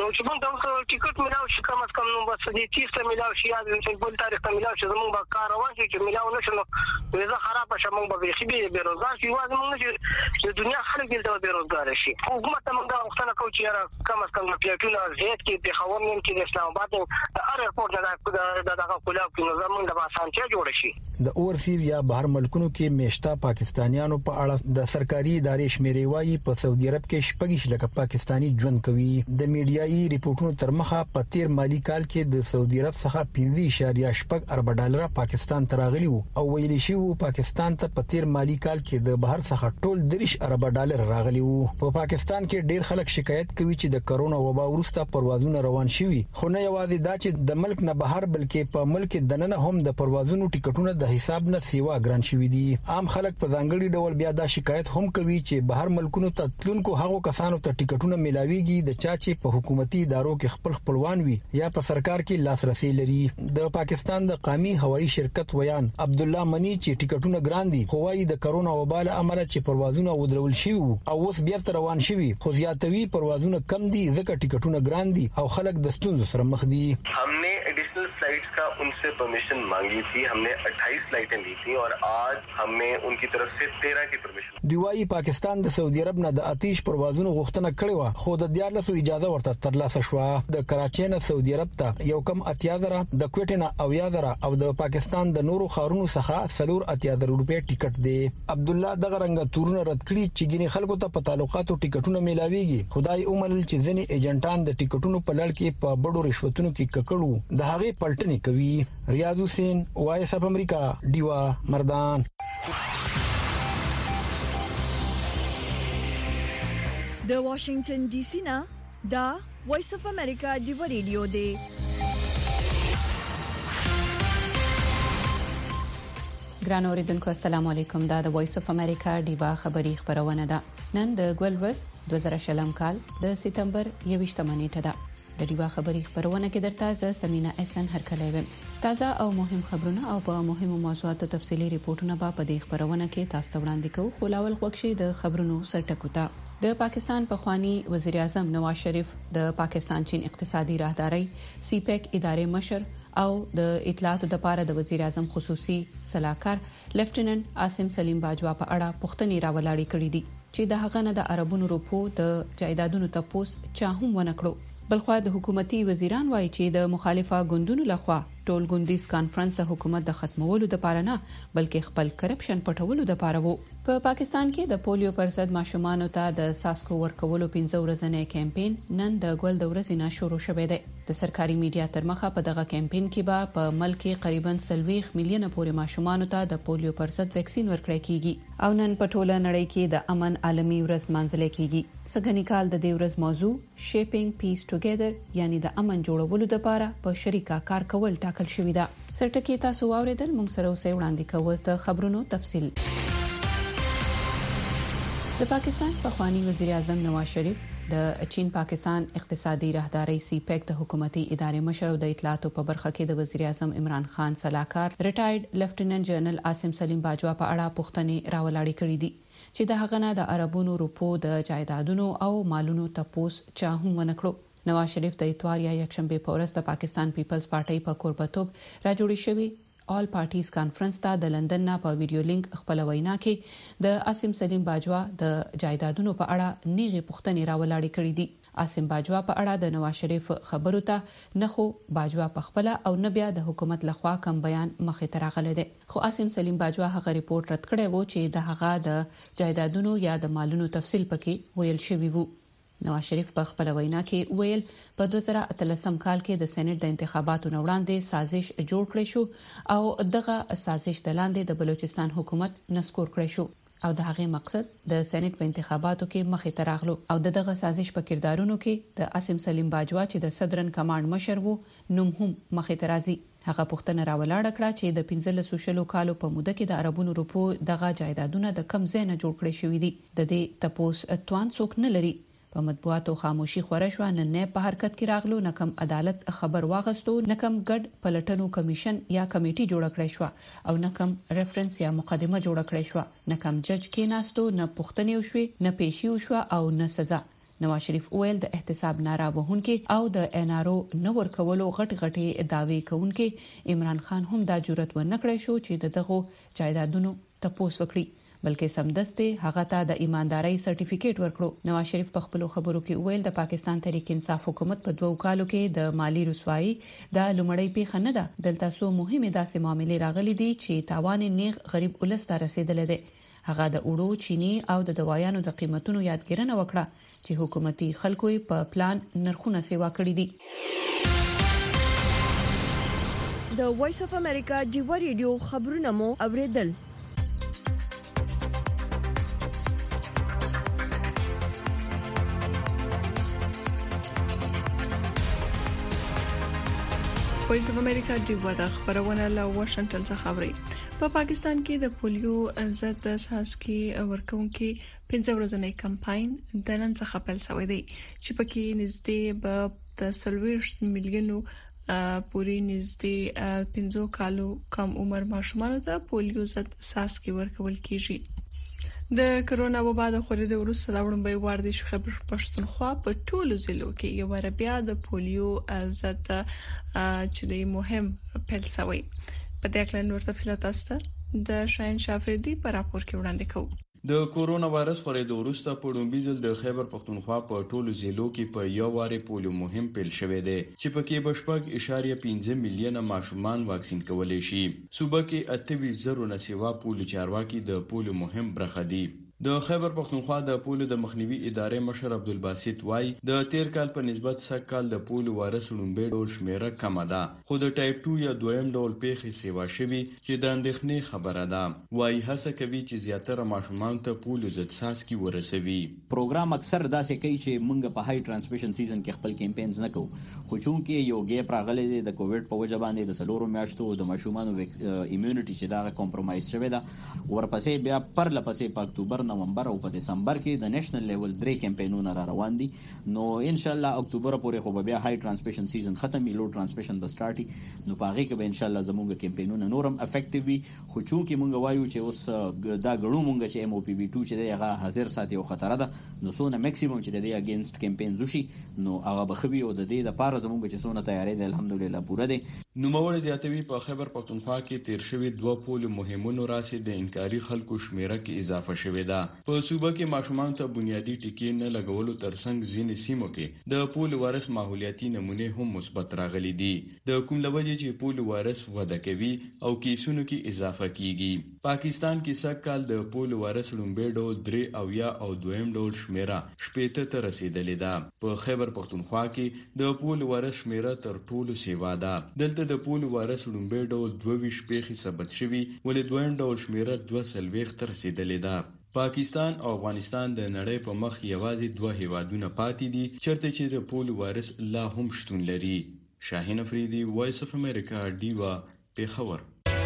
چې موږ د ټیکټ ملاو شي کم از کم نو بس دې تیس ته ملاو شي یا د بل تاریخ ته ملاو شي زموږ به کار روان شي چې ملاو نشو نو ویزه خراب شي موږ به بيخي به روزګار شي واځ موږ چې د دنیا خلک دې به روزګار شي حکومت موږ دا وختونه کوي چې کم از کم پیټونه زیات کې په خاورین کې د اسلام آباد هر ایرپورټ دا دغه کولاو کې نو زموږ د اسانتیا جوړ شي د اورسیز یا بهر ملکونو کې میشتا پاکستانیانو په اړه د سرکاري ادارې شمیرې وايي په سعودي عرب کې شپږ لک پاکستانی ژوند کوي د میډیایي ریپورتونو تر مخه په تیر مالی کال کې د سعودي عرب څخه پنځه اشاریه شپږ ارب ډالر پاکستان ته راغلي او ویل شي وو پاکستان ته په تیر مالی کال کې د بهر څخه ټول درش ارب ډالر راغلي وو په پاکستان کې ډیر خلک شکایت کوي چې د کرونا وبا وروسته پروازونه روان شوي خو نه یوازې دا چې د ملک نه بهر بلکې په ملک دننه هم د پروازونو ټیکټونه د حساب نه سیوا ګران شوي دي عام خلک په ځانګړي ډول بیا دا شکایت هم کوي چې بهر ملکونو ته تلونکو هغو کسانو ته ټیکټونه ملاويږي د چا چې په حکومتي ادارو کې خپل خپلوان وي یا په سرکار کې لاسرسي لري د پاکستان د قومي هوایي شرکت ویان عبد الله منی چې ټیکټونه ګران دي خو وايي د کرونا وبا له امله چې پروازونه ودرول شي او اوس بیا روان شوي خو زیاتوي پروازونه کم دي ځکه ټیکټونه ګران دي او خلک د ستونزو سره مخ دي हमने एडिशनल फ्लाइट्स का उनसे परमिशन मांगी थी हमने अट्ठाईस फ्लाइटें ली थी और आज हमें उनकी तरफ से तेरह की परमिशन دیوای پاکستان د سعودي عرب نه د آتش پروازونو غوښتنه کړې و خو د دیارلسو اجازه ورته ترلاسه شو د کراچۍ نه سعودي عرب ته یو کم اتیا زره د کوټ نه اویا زره او د پاکستان د نورو خارونو څخه سلور اتیا زره روپے ټیکټ دی عبد الله دغه رنګ تورونه رد کړي چې ګینه خلکو ته په تعلقاتو ټیکټونه ملاويږي خدای اومنل چې ځنې ایجنټان د ټیکټونو په لړ کې په بډو رشوتونو کې ککړو د هغه پلټنې کوي ریاض حسین وایس اف امریکا دیوا مردان د واشنگټن ډي سي نه دا وایس اف امریکا دیوا ریډیو دی ګران اوریدونکو السلام علیکم دا د وایس اف امریکا دیوا خبری خبرونه ده نن د ګولورس دوه زره شلم کال د سپتمبر یوویشتمه نیټه ده د دیوا خبری خبرونه کې درته ز سمینا احسان هرکلی وم تازه او مهم خبرونه او په مهمو موضوعاتو تفصيلي ریپورتونه به په دې خبرونه کې تاسو ته وړاندې کوو خو لاول خوښي د خبرونو سرټکوتا د پاکستان پخوانی وزیر اعظم نواز شریف د پاکستان چین اقتصادي راهداري سی پیک ادارې مشر او د اطلاعاتو د پاره د وزیر اعظم خصوصي صلاحکار لیفټیننټ عاصم سلیم باجوا په اړه پوښتنې راولاړې کړې دي چې د هغه نه د عربونو روپو د جایدادونو تپوس چا هم ونکړو بلخو د حکومتي وزیران وایي چې د مخالفه ګوندونو لخوا ټول ګوندیز کانفرنس د حکومت د ختمولو د پاره نه بلکې خپل کرپشن پټولو د پاره وو په پا پاکستان کې د پولیو پر ضد ماشومان ته د ساسکو ورکولو پنځه ورځې کمپاین نن د ګول د ورځې نه شروع شوه دی د سرکاري میډیا تر مخه په دغه کمپاین کې به په ملک کې تقریبا سلويخ میلیونه پورې ماشومان ته د پولیو پر ضد ویکسین ورکړی کیږي او نن په ټوله نړۍ کې د امن عالمي ورځ منځل کیږي سګنی کال د دې ورځ موضوع شیپینګ پیس ټوګیدر یعنی د امن جوړولو لپاره په شریکه کار کول ټاکل شوی دی سرټکی تاسو واوریدل موږ سره اوسې وړاندې کوو د خبرونو تفصیل د پاکستان پخوانی وزیر اعظم نواز شریف د چین پاکستان اقتصادي راهداري سی پیک د حکومتي ادارې مشر او د اطلاعاتو په برخه کې د وزیر اعظم عمران خان صلاحکار ریټایرډ لیفټیننټ جنرال عاصم سلیم باجوا په اړه پوښتنې راولاړې کړې دي چې د هغه نه د عربونو روپو د جایدادونو او مالونو تپوس چا هم ونکړو نواز شریف د اتوار یا یکشنبه په ورځ د پاکستان پیپلز پارټي په کوربتوب راجوړی شوی آل پارټیز کانفرنس ته د لندن نه په ویډیو لینک خپل وینا کې د عاصم سلیم باجوا د جایدادونو په اړه نیغه پوښتنې راولاړې کړې دي عاصم باجوا په اړه د نواز شریف خبرو ته نه خو باجوا په خپل او نه بیا د حکومت لخوا کم بیان مخې ته راغلی دی خو عاصم سلیم باجوا هغه ریپورت رد کړی وو چې د هغه د جایدادونو یا د مالونو تفصیل پکې ویل شوی وو نواز شریف په خپل وینا کې ویل په دوه زره اتلسم کال کې د سېنات د انتخاباتو وړاندې سازش جوړ کړی شو او دغه سازش د لاندې د بلوچستان حکومت نسکور کړی شو او د هغه مقصد د سېنات په انتخاباتو کې مخې ته راغلو او دغه سازش په کردارونو کې د عاصم سلیم باجوا چې د صدرن کمانډ مشر وو نوم هم مخې ته راځي هغه پوښتنه راولاړه کړه چې د پنځلسو شلو کالو په موده کې د عربونو روپو دغه جایدادونه د کم ځای نه جوړ کړی شوی دي د دې تپوس توان څوک نه لري په مطبوعاتو خاموشي خوره شو نه په حرکت کې راغلو نه کم عدالت خبر واغستو نه کم ګډ پلټنو کمیشن یا کمیټي جوړ کړی شو او نه کم ریفرنس یا مقدمه جوړ کړی شو نه کم جج کې ناستو نه پوښتنې وشوي نه پیشي وشو او نه سزا نواز شریف ویل د احتساب ناره وهونکو او د ان ار او نور کولو غټ غټي داوی کوونکو عمران خان هم دا جرأت ورنکړی شو چې دغه جایدادونو تپوس وکړي بلکې سمدستي هغه ته د ایماندارۍ سرټیفیکیټ ورکړو نواز شریف په خپل خبرو کې ویل د پاکستان تحریک انصاف حکومت په دوه کالو کې د مالی رسوایی د لومړی پیښه نه ده دلته سو مهمه داسې معاملې راغلي دي چې تاوان نیغ غریب ولس ته رسیدل دي هغه د اوړو چینی او د دوایانو د قیمتونو یادګرنه وکړه چې حکومتي خلکو په پلان نرخونه سیوا کړی دي د وایس اف امریکا ډیو ریډیو خبرونه مو اوریدل وایس اف امریکا ډیو د خبرونه له واشنگټن څخه خبري په پا پاکستان کې د پولیو ضد ساسکي ورکونکو پنځه ورځنی کمپاین د نن څخه پیل شوی دی چې پکې نږدې به د سلويشت میلیونو پوری نږدې پنځه کالو کم عمر ماشومانو ته پولیو ضد ساسکي ورکول کیږي د کرونا وبا د خوريدو وروسته د وړاندې وار دي خبر پښتونخوا په ټولو ضلعو کې یو ربیا د پولیو ضد چې د مهم پیل شوی په دې اړه نور تفصیلات تاسو د شاهین شافردي په راپور کې وړاندې کوو د کورونا وایرس خورېدو وروسته په لومړي ځل د خیبر پښتونخوا په ټولو ضلعو کې په یو واره پولیو مهم پیل شوې ده چې پکې بشپږ اشاریه پنځه میلیونه ماشومان واکسین کولای شي صوبه کې اته زره نسوا پولیو چارواکي د پولیو مهم برخه دي د خیبر پښتونخوا د پولیو د مخنیوي ادارې مشر عبدالباسط وای د تیر کال په نسبت سږ کال د پولیو وایرس لومړی ډول شمیره کم ده خو د ټایپ دوه یا دویم ډول پیښې سیوا شوی چې د اندېښنې خبره ده وای هڅه کوي چې زیاتره ماشومان ته پولیو ضد ساسکي ورسوي پروګرام اکثر داسې کوي چې موږ په هاي ترانسمیشن سیزن کې خپل کیمپینز نه کوو خو چونکې یو ګیپ راغلی دی د کووډ په وجه باندې د سلورو میاشتو د ماشومانو ایمیونټي چې دا کمپرمایز شوی ده ورپسې بیا پر لپسې په اکتوبر نومبر او په دسمبر کې د نېشنل لیول درې کمپاینونه را روان دي نو ان شاء الله اکتوبر پورې خو بیا هاي ترانسمیشن سیزن ختم وي لو ترانسمیشن به سٹارټي نو پاغي کې به ان شاء الله زموږ کمپاینونه نورم افیکټیو وي خو چونکې مونږ وایو چې اوس دا غړو مونږ چې ام او پی وی دوه چې دغه حاضر ساتي او خطر ده نو سونه میکسیمم چې د دې اگینست کمپاین زوشي نو هغه بخوي او د دې لپاره زموږ چې سونه تیاری ده الحمدلله پوره ده نو مول زیاتوي په خیبر پښتونخوا کې تیر شوی دوه پولیو مهمونو راسي د انکاري خلکو شمیره کې اضافه شوې ده په صوبه کې ماشومان ته بنیادی ټکی نه لګولو ترڅنګ ځینې سیمو کې د پولیو وایرس ماحولیاتي نمونه هم مثبت راغلي دي د کوم لوجه چې پولیو وایرس وده کوي او کیسونو کې اضافه کیږي پاکستان کې سږ کال د پولیو وایرس لومړی ډول درې او یا او دویم ډول شمیره شپږ ته رسیدلې ده په خیبر پښتونخوا کې د پولیو وایرس شمیره تر ټولو سیوا ده دلته د پولیو وایرس لومړی ډول دوه ویشت پیښې ثبت شوي ولې دویم ډول شمیره دوه سلويخ ته رسیدلې ده پاکستان او افغانستان د نړۍ په مخ یوازې دوه هیوادونه پاتې دي چیرته چې د پولیو وایرس لا هم شتون لري شاهین افریدي وایس اف امریکا ډیوا پیښور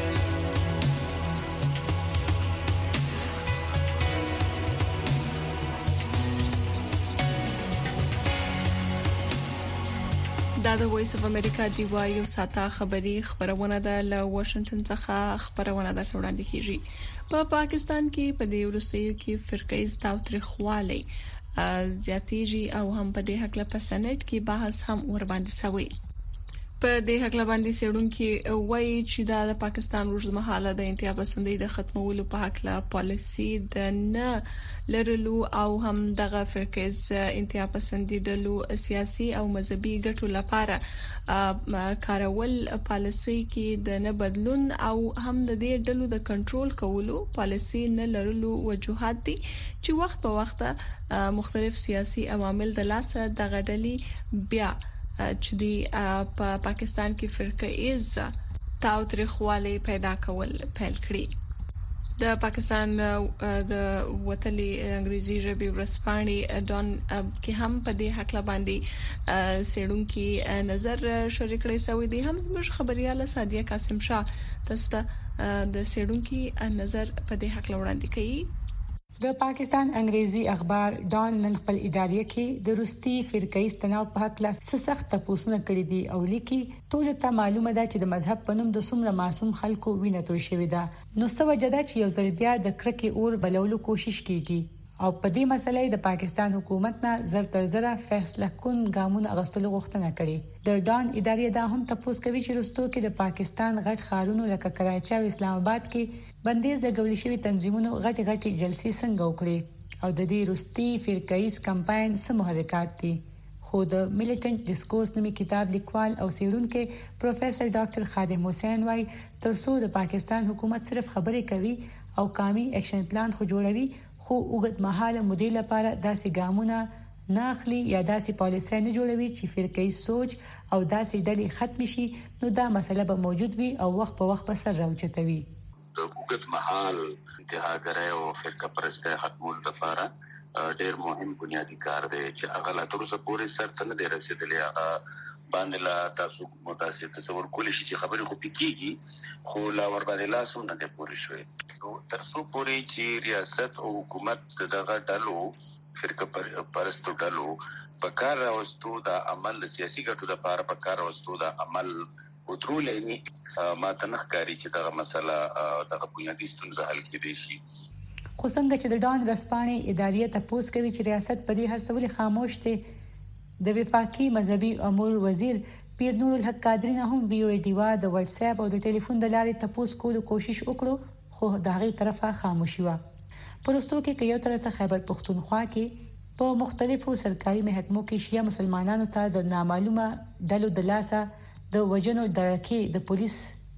دا د وایس اف امریکا دی وایو ساته خبری خبرونه ده له واشنگټن څخه خبرونه ده وړاندې کیږي په پاکستان کې په دې ورسېو کې فرقې تاوتریخوالی زیاتېږي او هم په دې حق له پسنټ کې بحث هم ور باندې شوی په دې حق له باندې سړونکو وایي چې دا د پاکستان روزمحاله د انتها پسندۍ د ختمولو په حق له پالیسي د نه لرلو او هم دغه فرقې انتها پسندۍ ډلو سیاسي او مذهبي ګټو لپاره کارول پالیسي کې د نه بدلون او هم د دې ډلو د کنټرول کولو پالیسي نه لرلو وجوهات دي چې وخت په وخت مختلف سیاسي عوامل د لاسه د غډلي بیا چې دی په پاکستان کې فرقه ایز تاوتریخوالی پیدا کول پیل کړی د پاکستان د وتلي انګریزي ژبې ورسپانې ډان کې هم په دې حق باندې سړونکو نظر شریک کړی سوی دی هم زموږ خبرياله سادیه قاسم شاه تاسو د سړونکو نظر په دې حق وړاندې کړي د پاکستان انګریزي اخبار ډان نن خپل ادارې کې د روسي فرقې استناو په حق لا سخت تپوسونه کړې دي او لیکي ټول ته معلومه ده چې د مذهب په نوم د څومره معصوم خلکو وینه توی شوې ده نو څه وجه ده چې یو ځل بیا د کرکې اور بلولو کوشش کیږي او په دې مسلې د پاکستان حکومت نه زر تر زر فیصله کون ګامونه اغستلو غوښتنه کړې. د ډان ادارې دا هم تپوس کوي چې وروسته کې د پاکستان غټ ښارونو لکه کراچي او اسلام آباد کې بندیز لګول شوی تنظیمونو غټ غټ جلسې څنګه وکړي او د دې وروستي فرقایز کمپاین سم محرکات دي. خو د میلیټنټ ډیسکورس نومي کتاب لیکوال او څېړونکو پروفیسور ډاکټر خادم حسین وايي ترڅو د پاکستان حکومت صرف خبرې کوي او قومي اکشن پلان خو جوړوي خو وګت مهاله مودې لپاره داسې ګامونه نه اخلي یا داسې پالیسي نه جوړوي چې فرقې سوچ او داسې ډلې ختم شي، نو دا مسله به موجود وي او وخت په وخت به سر راوچتوي. د وګت مهال انتهاګرۍ او فرقه پرسته ختمول لپاره ډېر مهم بنیادی کار دی چې هغه لا تر اوسه پورې سرته نه دی رسیدلی. هغه باندې لا تاسو متاسف تصور کولی شي چې خبرې خو پکېږي خو لا ور باندې لاس هم نه دی پورې شوی. تر څو پورې چې ریاست او حکومت دغه ډلو فرقه پرستو ډلو په کار راوستو د عمل سیاسي ګټو لپاره په کار راوستو د عمل وترولې نه ما ته نه ښکاري چې دغه مسله دغه بنیادي ستونزه حل کېدای شي. خو څنګه چې د ډان رسپانې ادارې تپوس کوي چې ریاست په دې هڅه ولې خاموش دی، د وفاقي مذهبي امور وزیر پیر نور الحق قادری نه هم وی او ای ډیوا د واتس اپ او د ټلیفون د لارې تپوس کولو کوشش وکړو خو د هغې طرفه خاموشي وه. پرستو کې یو طرف ته خیبر پختونخوا کې په مختلفو سرکاري محکمو کې شیعه مسلمانانو ته د نامعلومه ډلو د لاسه د وجنو درکې د پولیس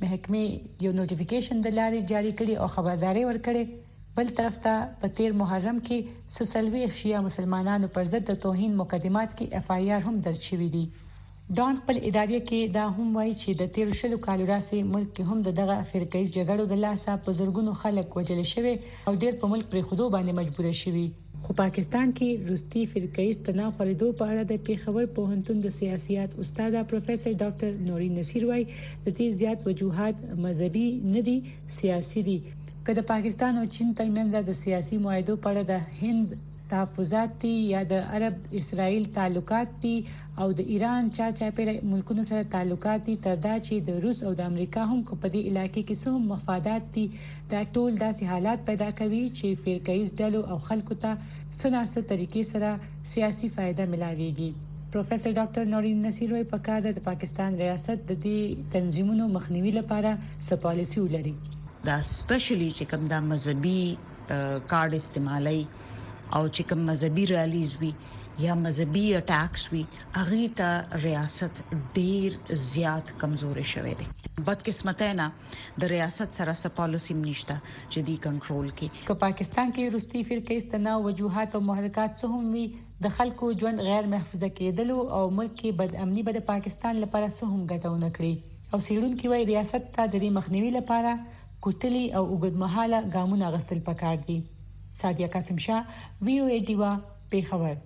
محکمې یو نوټیفیکیشن د لارې جاری کړي او خبرداري ورکړي. بل طرف ته په تیر محرم کې سلسلوي شیعه مسلمانانو پر ضد د توهین مقدمات کې اف آی آر هم درج شوی دي. ډان خپل ادارې کې دا هم وایي چې د تیر شلو کالو راځي ملک کې هم دغه فرقایي جګړو د لاسه په زرګونو خلک وژل شوی او ډیر په ملک پرې خودو باندې مجبور شوی. خو پاکستان کې روسي فرقایي تناو خریدو په اړه د پیښور پوهنتون د سیاسيات استاد پروفیسور ډاکټر نورین نصیر وايي د دې زیات وجوهات مذهبي نه دي، سیاسي دي. که د پاکستان او چین ترمنځ د سیاسي معاهدو په اړه د هند تحفظات دي یا د عرب اسرائیل تعلقات دي او د ایران چا چا پر ملکونو سره تعلقات دي، تر دا چې د روس او د امریکا هم په دې علاقې کې څوم مفادات دي، دا ټول داسې حالات پیدا کوي چې فرقایي ډلو او خلکو ته سناسه طریقې سره سیاسي فائدہ ملاويږي. پروفیسور ډاکټر نورین نصیر وايي په کار د پاکستان ریاست د دې تنظیمونو مخنیوي لپاره څه پالیسي ولري. دا سپیشلی چې کوم دا مذهبي کارت استعمالي او چې کوم مذهبي ریلیز وي یا مذهبي اٹیکس وي هغه ته ریاست ډیر زیات کمزوري شوی دی. بدقسمته نه د ریاست سره څه پالیسی نشته چې دی کنټرول کې. که پاکستان کې روسي فرقې تناو وجوهات او محرکات څه هم وي د خلکو ژوند غیر محفوظ کېدل او ملک کې بد امني به د پاکستان لپاره څه هم ګټونه کړی او څېړونکو وايي ریاست ته د دې مخنیوي لپاره کوټلی او اوږدمهاله ګامونه اخیستل پکار دي. سادیا قاسم شاه، وی او ای ډیوا، پیښور.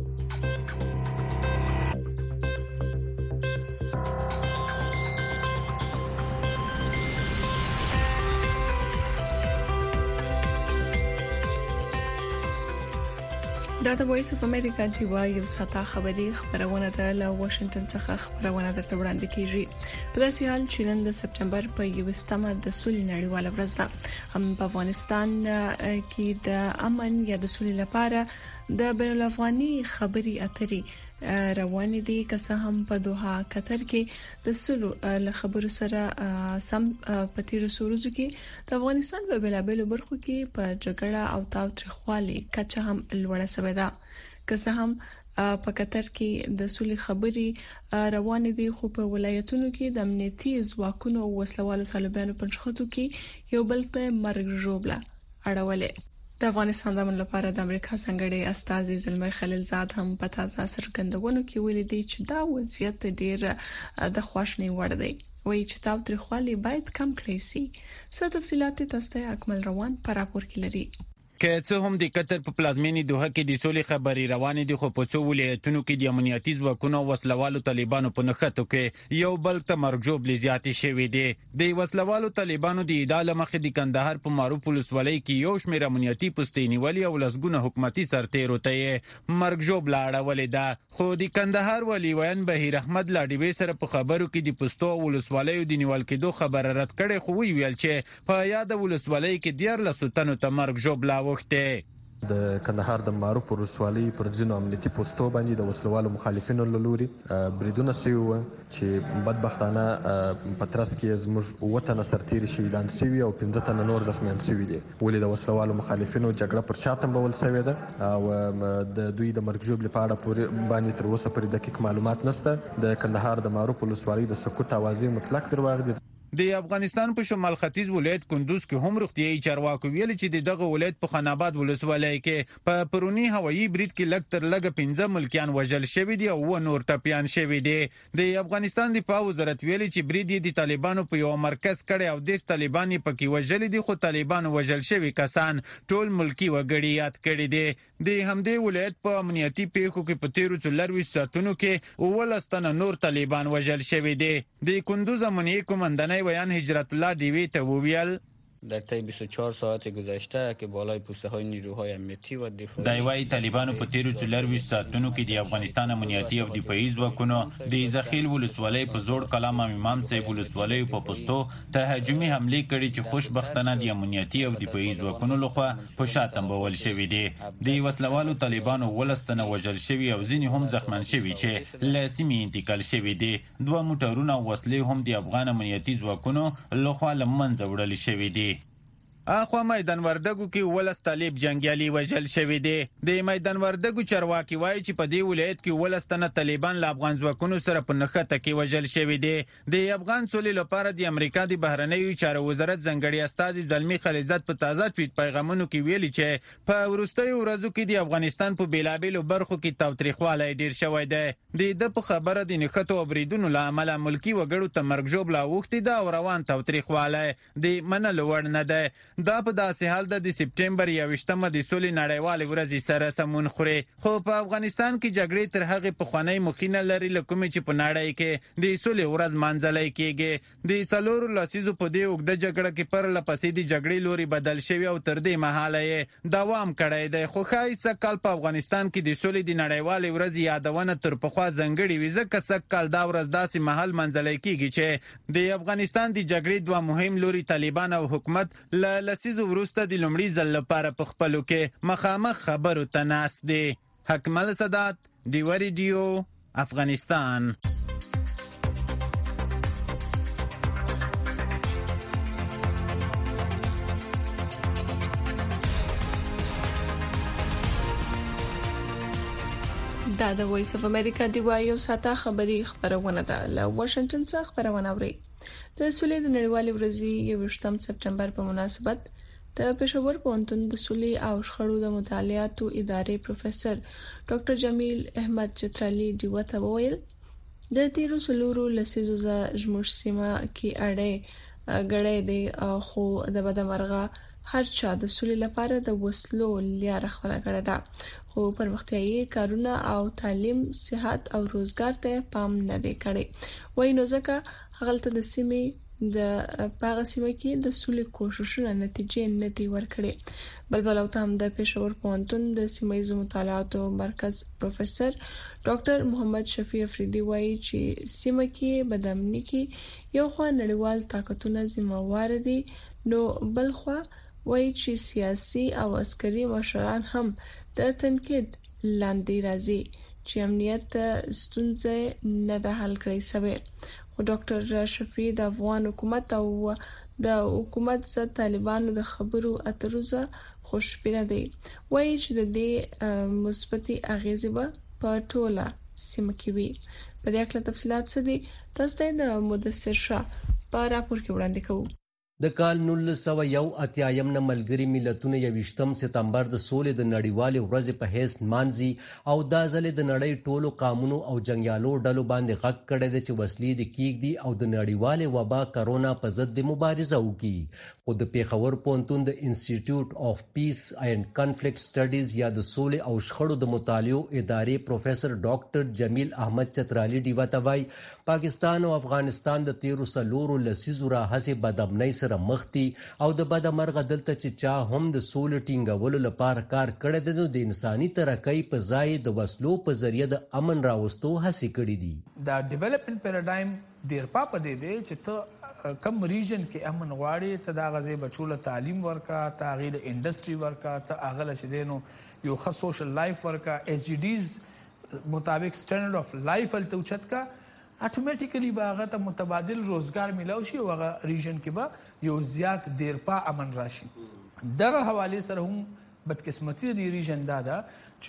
دا د وایس اف امریکا دی وایي یو ساته خبري خبرونه ده له واشنگټن څخه خبرونه درته وړاندې کیږي. په داسې حال چې نن د سپټمبر په یوستمه د سولې نړیواله ورځ ده، هم په افغانستان کې د امن یا د سولې لپاره د بین الافغاني خبري اترې روان دي. که څه هم په دوحه قطر کې د سولو له خبرو سره سم په تیر سورزو کې د افغانستان په بلابل برخو کې په جګړه او تاوتریخوالي کچه هم لوړه شوې ده. که څه هم په قطر کې د سولې خبري روان دي، خو په ولایتونو کې د امنیتي ځواکونو او وسلوالو طالبانو په نشخطو کې یو بل ته مرګ ژوبله اړولې. د افغانستان د امن لپاره د امریکا څنګهړي استازي زلمي خلیلزاد هم په تازه سرګندونو کې ویلي دي چې دا وضعیت ډیر د خواشنۍ وړ دی. وایي چې تاوتریخوالي باید کم کړی شي. څه تفصيلات تاسو ته اکمل روان پر راپور کې لري. که څه هم د قطر په پلازمینې دوحه کې د سولې خبري روانې دي، خو په څو ولایتونو کې د امنیتي ځواکونو او وسلوالو طالبانو په نښتو کې یو بل ته مرګ زیاتې شوې دي. د وسلوالو طالبانو د ادعا مخې د کندهار په معروف ولسوالۍ کې یو شمېر امنیتي پوستې نیولې او لسګونه حکومتي سرتیرو ته مرګ ژوبله اړولې ده. خو د کندهار والي ویان بهیر احمد لاډیوي سره په خبرو کې د پوستو ولسوالیو د نیول کېدو خبره رد کړې، خو ویل چې په یاد ولسوالۍ کې ډیر لسو تنو ته مرګ ژوبله وخته. د کندهار د معروف ولسوالۍ پر ځینو امنیتي پوسټو باندې د وسلوالو مخالفینو له لوري بریدونه شوي وو چې بدبختانه په ترڅ کې زموږ اووه تنه سرتیري شهیدان شوي او پنځه تنه نور زخمیان شوي دي. ولې د وسلوالو مخالفینو جګړه پر چا تنبول شوې ده او د دوی د مرګ ژوبلې په اړه پورې باندې تر اوسه پورې دقیق معلومات نشته. د کندهار د معروف ولسوالۍ د سقوط اوازې مطلق درواغ دي. د افغانستان په شمال ختیځ ولایت کندوز کې هم روغتيایي چارواکو ویل چې دغه ولایت په خاناباد ولسوالۍ کې په پرونی هوایي برید کې لږ تر لږه پنځه ملکیان وژل شوي دي او و نور ټپيان شوي دي. د افغانستان دفاع وزارت ویلي چې برید د طالبانو په یو مرکز کړي او د طالبان پکې وژل دي خو طالبانو وژل شوي کسان ټول ملکی وګړي یاد کړي دي. د همدې ولایت په امنیتي پیښو کې په تیرو څلور ساعتونو کې ولستانه نور طالبان وژل شوي دي. د کندوز امنیتي کمانډنۍ ویان هجرت الله دیوی ته وویل در طی بیست و چهار ساعت گذشته که بالای پوسته های نیروهای امنیتی و دفاعی دایوای طالبانو په تیرو څلور ساعتونو کې د افغانستان امنیتي او دفاعي ځواکونو د زخیل ولسوالۍ په زوړ کلام امام صاحب ولسوالۍ په پوسټو تهاجمي حمله کړې چې خوشبختانه د امنیتي او دفاعي ځواکونو لخوا په شاتم بول شوې دي. د وسلوالو طالبانو ولستنه وژل شوي او ځینې هم زخمیان شوي چې له سیمې انتقال شوي دي. دوه موټرونه او وسلې هم د افغان امنیتي ځواکونو لخوا له منځه وړل شوي دي. اخوا میدان وردګو کې ولس طالب جنگیالي وژل شوی دی. د میدان وردګو چرواکي وایي چې په دې ولایت کې ولستانه طالبان له افغان ځواکونو سره په نښته کې وژل شوی دی. د افغان سولې لپاره د امریکا د بهرنیو چارو وزارت ځنګړي استازي زلمی خلیلزاد په تازه ټویټ پیغامونو کې ویلي چې په وروستیو ورځو کې د افغانستان په بیلابېلو برخو کې تاوتریخوالی ډیر شوی دی. د د په خبره د نښتو او بریدونو له امله ملکی وګړو ته مرګ ژوبله اوښتې ده او روان تاوتریخوالی د منلو وړ نه دی. دا په داسې حال ده د سپټمبر یوویشتمه د سولې نړیوالې ورځې سره سمون خوري خو په افغانستان کې جګړې تر هغې پخوانۍ مخینه لري له کومې چې په نړۍ کې د سولې ورځ مانځلی کېږي. د څلورو لسیزو په دې اوږده جګړه کې پرله پسې د جګړې لوري بدل شوي او تر دې مهاله یې دوام کړی دی. خو ښایي سږ کال په افغانستان کې د سولې د نړیوالې ورځې یادونه تر پخوا ځانګړې وي ځکه سږ کال دا ورځ داسې مهال منځلی کېږي چې د افغانستان د جګړې دوه مهم لوري طالبان او حکومت له لسیزو وروسته د لومړي ځل لپاره په خپلو کې مخامخ خبرو ته ناست دي. حکمل سادات، ډیوه ریډیو، افغانستان. دا د وایس اف امریکا ډیوه یو ساته خبري خبرونه ده له واشنگټن څخه خبرونه اوري. د سولې د نړیوالې ورځې یوویشتم سپټمبر په مناسبت د پېښور پوهنتون د سولې او شخړو د مطالعاتو ادارې پروفیسور ډاکټر جمیل احمد چترالي ډیوه ته وویل د تیرو څلورو لسیزو زموږ سیمه کې اړې غړې دي خو د بدمرغه هر چا د سولې لپاره د وسلو لاره خپل کړه ده خو پرمختیايي کارونه او تعلیم صحت او روزګار ته پام نه دی کړی. وای نو ځکه هغه د سیمې د پاغه سیمه کې د سولې کوششونو نتیجې نه دی ورکړي. بلبل او تام د پېښور پوهنتون د سیمایي مطالعاتو مرکز پروفیسور ډاکټر محمد شفیع افریدي وایي چې سیمه کې بدامني کې یو خوا نړیوال طاقتونه ذمہوار دي نو بل خوا وایي چې سیاسي او عسکري مشران هم د تنقید لاندې راځي چې امنیت ستونزې نه ده حل کړی شوی. خو ډاکټر شفیع د افغان حکومت او د حکومت ضد طالبانو د خبرو اترو څخه خوشبینه دي. وایي چې د دې مثبتي اغیزې به په ټوله سیمه کې وي. په دې اړه تفصیلات څه دي تاسو ته د مدثر شاه په راپور کې وړاندې کوو. د کال نولس سوه یو اتیایم نه ملګري ملتونه یوویشتم سپتمبر د سولې د نړیوالې ورځې په حیث مانځي او دا ځلې د نړۍ ټولو قامونو او جنګیالو ډلو باندې غږ کړی دی چې وسلې د کېږدي او د نړیوالې وبا کرونا په ضد د مبارزه وکړي. خو د پېښور پوهنتون د انسټیټیوټ اف پیس اینډ کنفلکټ سټډیز یا د سولې او شخړو د مطالعو ادارې پروفیسور ډاکټر جمیل احمد چترالي ډیوه ته وایي پاکستان او افغانستان د تیرو څلورو لسیزو راهیسې بدامنۍ سره مخ دي او د بدمرغه دلته چې چا هم د سولې ټینګولو لپاره کار کړی دی نو د انساني ترقۍ په ځای د وسلو په ذریعه د امن راوستو هڅې کړې دي. دا ډیولپمنٹ پیراډایم ډیر په دې دی چې ته کم ریجن کې امن غواړي ته دا غزي بچوله تعلیم ورکا ته غیر انډستری ورکا ته اغله چې دینو یو ښه سوشل لایف ورکا ایس جی ډیز مطابق سټانډرډ اف لایف ال توچت کا اتوماتیکلی باغه ته متبادل روزګار ملاوي شي او هغه ریجن کې به یو زیات دیرپا امن راشي. دغه حواله سره هم بدقسمتي دی ریجن دا ده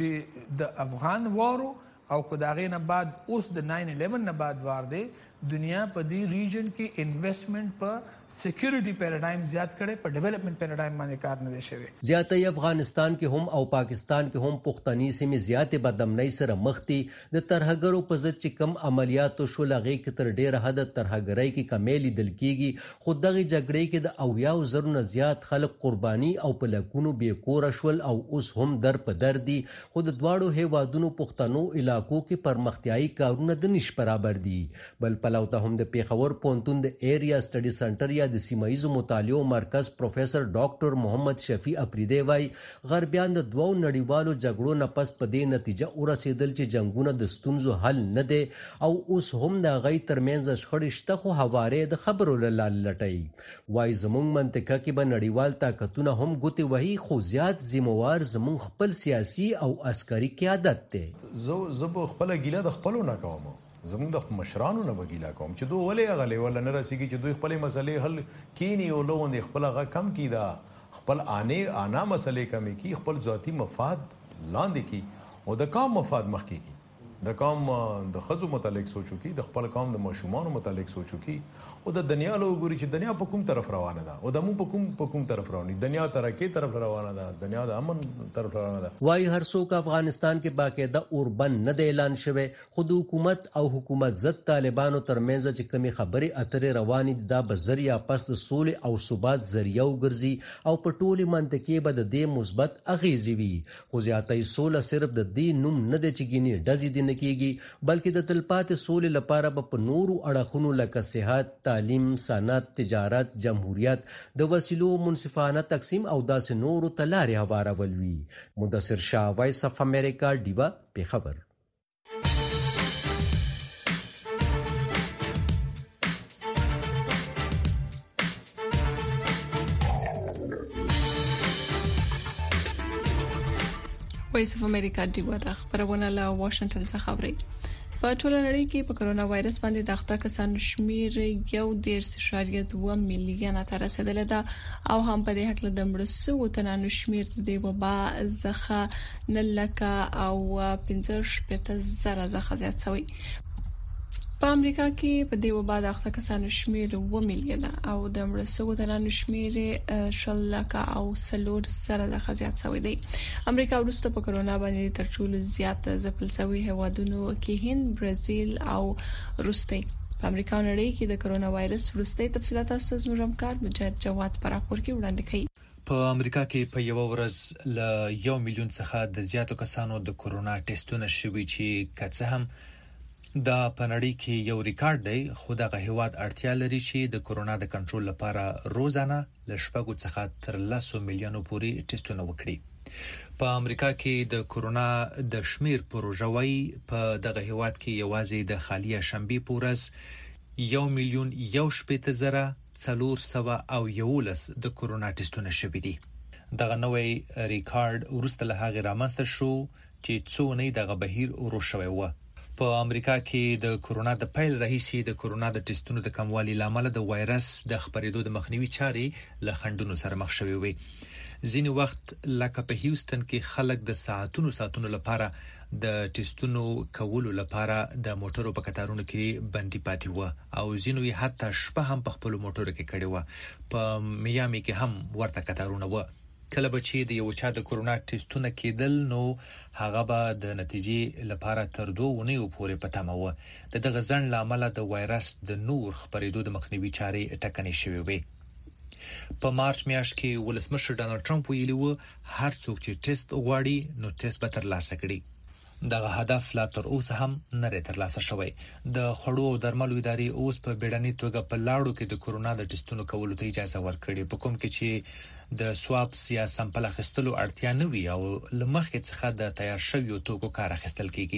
چې د افغان وارو او کو داغه نه بعد اوس د ناین الیون نه بعد وار دی دنیا په دې ریجن کې انویسټمنٹ په سکیورټي پیراډایم زیات کړي په ډیولپمنٹ پیراډایم باندې کار نه دی شوی. زیاتې افغانستان کې هم او پاکستان کې هم پښتني سیمې زیاتې بدامنۍ سره مخ دي. د ترهګرو په ضد چې کم عملیاتو شو لغې کې تر ډېر حد ترهګرۍ کې کمیلې دل کېږي خو دغه جګړې کې د اویاو زرو نه زیات خلک قرباني او په لکونو بې کوره شول او اوس هم در په در دي. خو د دواړو هیوادونو پښتنو علاقو کې پرمختیایي کارونه د نش برابر دي. بل پلو ته هم د پیښور پونتون د ایریا سټډي سنټر د سیمایزو مطالعو مرکز پروفیسر ډاکټر محمد شفیع اپریدی وای غربیان د دوو نړیوالو جګړو نه پس په دې نتیجه ورسېدل چې جنگونه د ستونزو حل نه دي او اوس هم د غي ترمنځ شخړې شته خو حواله د خبرو لال لټي. وای زموږ منطقه کې به نړیوال طاقتونه هم ګوتې وهي خو زیات ذمہوار زموږ خپل سیاسي او عسکري قیادت دی. زه زه خپل ګیله د خپلو نه کوم زموږ د مشرانو نه بګیلا کوم چې دوی ولې غلې ولا نه رسیږي چې دوی خپل مسلې حل کینی او لوند خپل غا کم کیدا خپل انې انا مسلې کم کی خپل ذاتی مفاد لاندې کی او د قوم مفاد مخ کی د قوم د خزو متعلق سوچو کی د خپل قوم د مشومان متعلق سوچو کی او د دنیا له ګوري چې دنیا په کوم طرف روانه ده او د مو په کوم په کوم طرف روانه دنیا ترقی طرف روانه ده دنیا د امن طرف روانه ده. وای هر څوک افغانستان کې باقاعده اوربن نه دی اعلان شوی خو د حکومت او حکومت ضد طالبانو ترمنځ چې کومي خبرې اترې روانې دا بذریعہ پس د سولې او ثبات ذریعہ وګرځي او په ټولي منطقې به د دې مثبت اغیزې وي. خو زیاتې سوله صرف د دې نوم نه د چګینی ډزې دي کیږي بلکې د تلپاتې سولې لپاره به په نورو اړخونو لکه صحت، تعلیم، صنعت، تجارت، جمهوریت د وسیلو منصفانه تقسیم او داسې نورو ته لارې هوارول وي. مدثر شاه، وایس اف امریکا، ډیوا، پیښور. وایس اف امریکا ډیوا د خبرونه له واشنگټن څخه اوري. په ټوله نړۍ کې په کرونا وایرس باندې د اخته کسانو شمیر یو ډیر اشاریه دوه میلیونه ته رسیدلی ده او هم په دې حق له دمړ سو تنانو شمیر د وبا زخه نه لکه او پنځه شپږ زره زخه زیات شوی. په امریکا کې په دې وبا د اخته کسانو شمیر و میلیونه او د مړ شوو تنانو شمیر شل لکه او سلور زره زخه زیات شوی دی. امریکا وروسته په کرونا باندې تر ټولو زیات ځپل شوی هیوادونو کې هند، برازیل او روسیه. په امریکا نړۍ کې د کرونا وایرس وروستي تفصيلات تاسو زموږ همکار مجاهد جواد پر راپور کې وړاندې کړي. په امریکا کې په یو ورځ ل یو میلیون څخه د زیاتو کسانو د کرونا ټیسټونه شوي چې کڅه هم دا په نړۍ کې یو ریکارډ دی. خو دغه هیواد اړتیا لري چې د کرونا د کنټرول لپاره روزانه ل شپږو څخه تر لسو میلیونو پورې ټیسټونه وکړي. په امریکا کې د کرونا د شمیر پروژه وای په دغه هیواد کې یوازې د خالیه شنبه پورز یو میلیون یو شپږ زره څلور سوه او یولس د کرونا ټیسټونه شوي دي. دغه نوې ریکارډ ورسته له هغه رامنځته شو چې څو نه دغه بهیر ورو شوی و. په امریکا کې د کرونا د پیل راهیسې د کرونا د ټیسټونو د کموالي لامل د وایرس د خپرېدو د مخنیوي چارې له خنډونو سره مخ شوي وي. ځینې وخت لکه په هیوستن کې خلک د ساعتونو ساعتونو لپاره د ټیسټونو کولو لپاره د موټرو په کتارونو کې بندي پاتې و او ځینو یې حتی شپه هم په خپل موټرو کې کړي و. په میامي کې هم ورته کتارونه و. کله به چې د یو چا د کرونا ټیسټونه کېدل نو هغه به د نتیجې لپاره تر دوه اونیو پورې پټه و. د دغه ځن لامل د وایرس د نور خپرېدو د مخنیوي چارې ټکنۍ شوې وي. په مارچ میاشت کې ولسمشر ډانلډ ټرمپ ویلي و هر څوک چې ټیسټ غواړي نو ټیسټ به ترلاسه کړي. دغه هدف لا تر اوسه هم نه ترلاسه شوی. د خړو او درملو ادارې اوس په بیړنۍ توګه په لاړو کې د کرونا د ټیسټونو کولو ته اجازه ورکړي په کوم کې چې د سواب یا سمپل اخیستلو اړتیا نه وي او لمخې څخه د تیار شویو توکو کار اخیستل کیږي.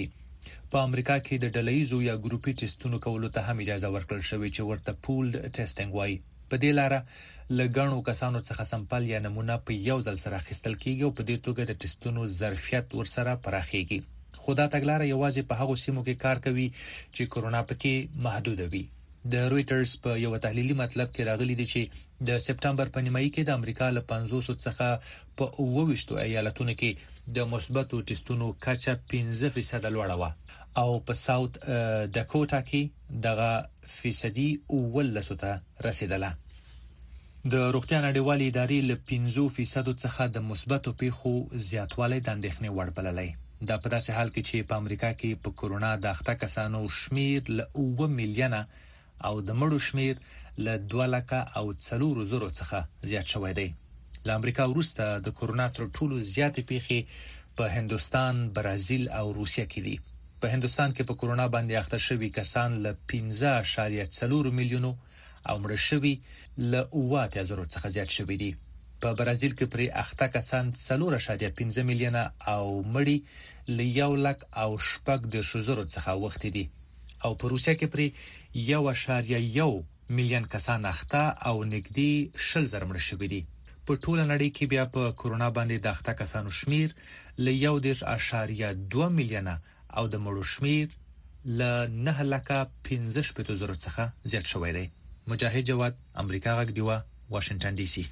په امریکا کې د ډلهیزو یا ګروپي ټیسټونو کولو ته هم اجازه ورکړل شوې چې ورته پولډ ټیسټینګ وایي. په دې لاره لګڼو کسانو څخه سمپل یا نمونه په یو ځل سره اخیستل کیږي او په دې توګه د ټیسټونو ظرفیت ورسره پراخیږي. خو دا تګلاره یوازې په هغو سیمو کې کار کوي چې کرونا پکې محدود وي. د رويټرز په یو تحلیلي مطلب کې راغلي دي چې د سپټمبر په نیمایي کې د امریکا له پنځوس څخه په اووه ویشت ایالتونو کې د مثبتو ټیسټونو کچه پنځه فیصد لوړه و او په ساوث ډاکوټا کې دغه فیصدي اوولس ته رسیدله. د روغتیا نړیوالې ادارې له پنځه فیصد څخه د مثبتو پیښو زیاتوالی د اندېښنې وړ بللی. دا په داسې حال کې چې په امریکا کې په کورونا د اخته کسانو شمیر له اووه میلیونه او د مړو شمیر له دوه لکه او څلور زرو څخه زیات شوی دی. له امریکا وروسته د کورونا تر ټولو زیاتې پیښې په هندستان، برازیل او روسیه کې دي. په هندستان کې په کورونا باندې اخته شوي کسان له پنځه اعشاریه څلور میلیونو او مړه شوي له اووه اتیا زرو څخه زیات شوي دي. په برازیل کې پرې اخته کسان څلور اعشاریه پنځه میلیونه او مړي له یو لک او شپږ دېرش زرو څخه وختي دي. او په روسیه کې پرې یو اعشاریه یو میلیون کسان اخته او نږدې شل زره مړه شوي دي. په ټوله نړۍ کې بیا په کورونا باندې د اخته کسانو شمیر له یو دېرش اعشاریه دوه میلیونه او د مړو شمیر له نه لکه پنځه شپېته زرو څخه زیات شوی دی. مجاهد جواد، امریکا غږ دیوه، واشنگټن ډي سي.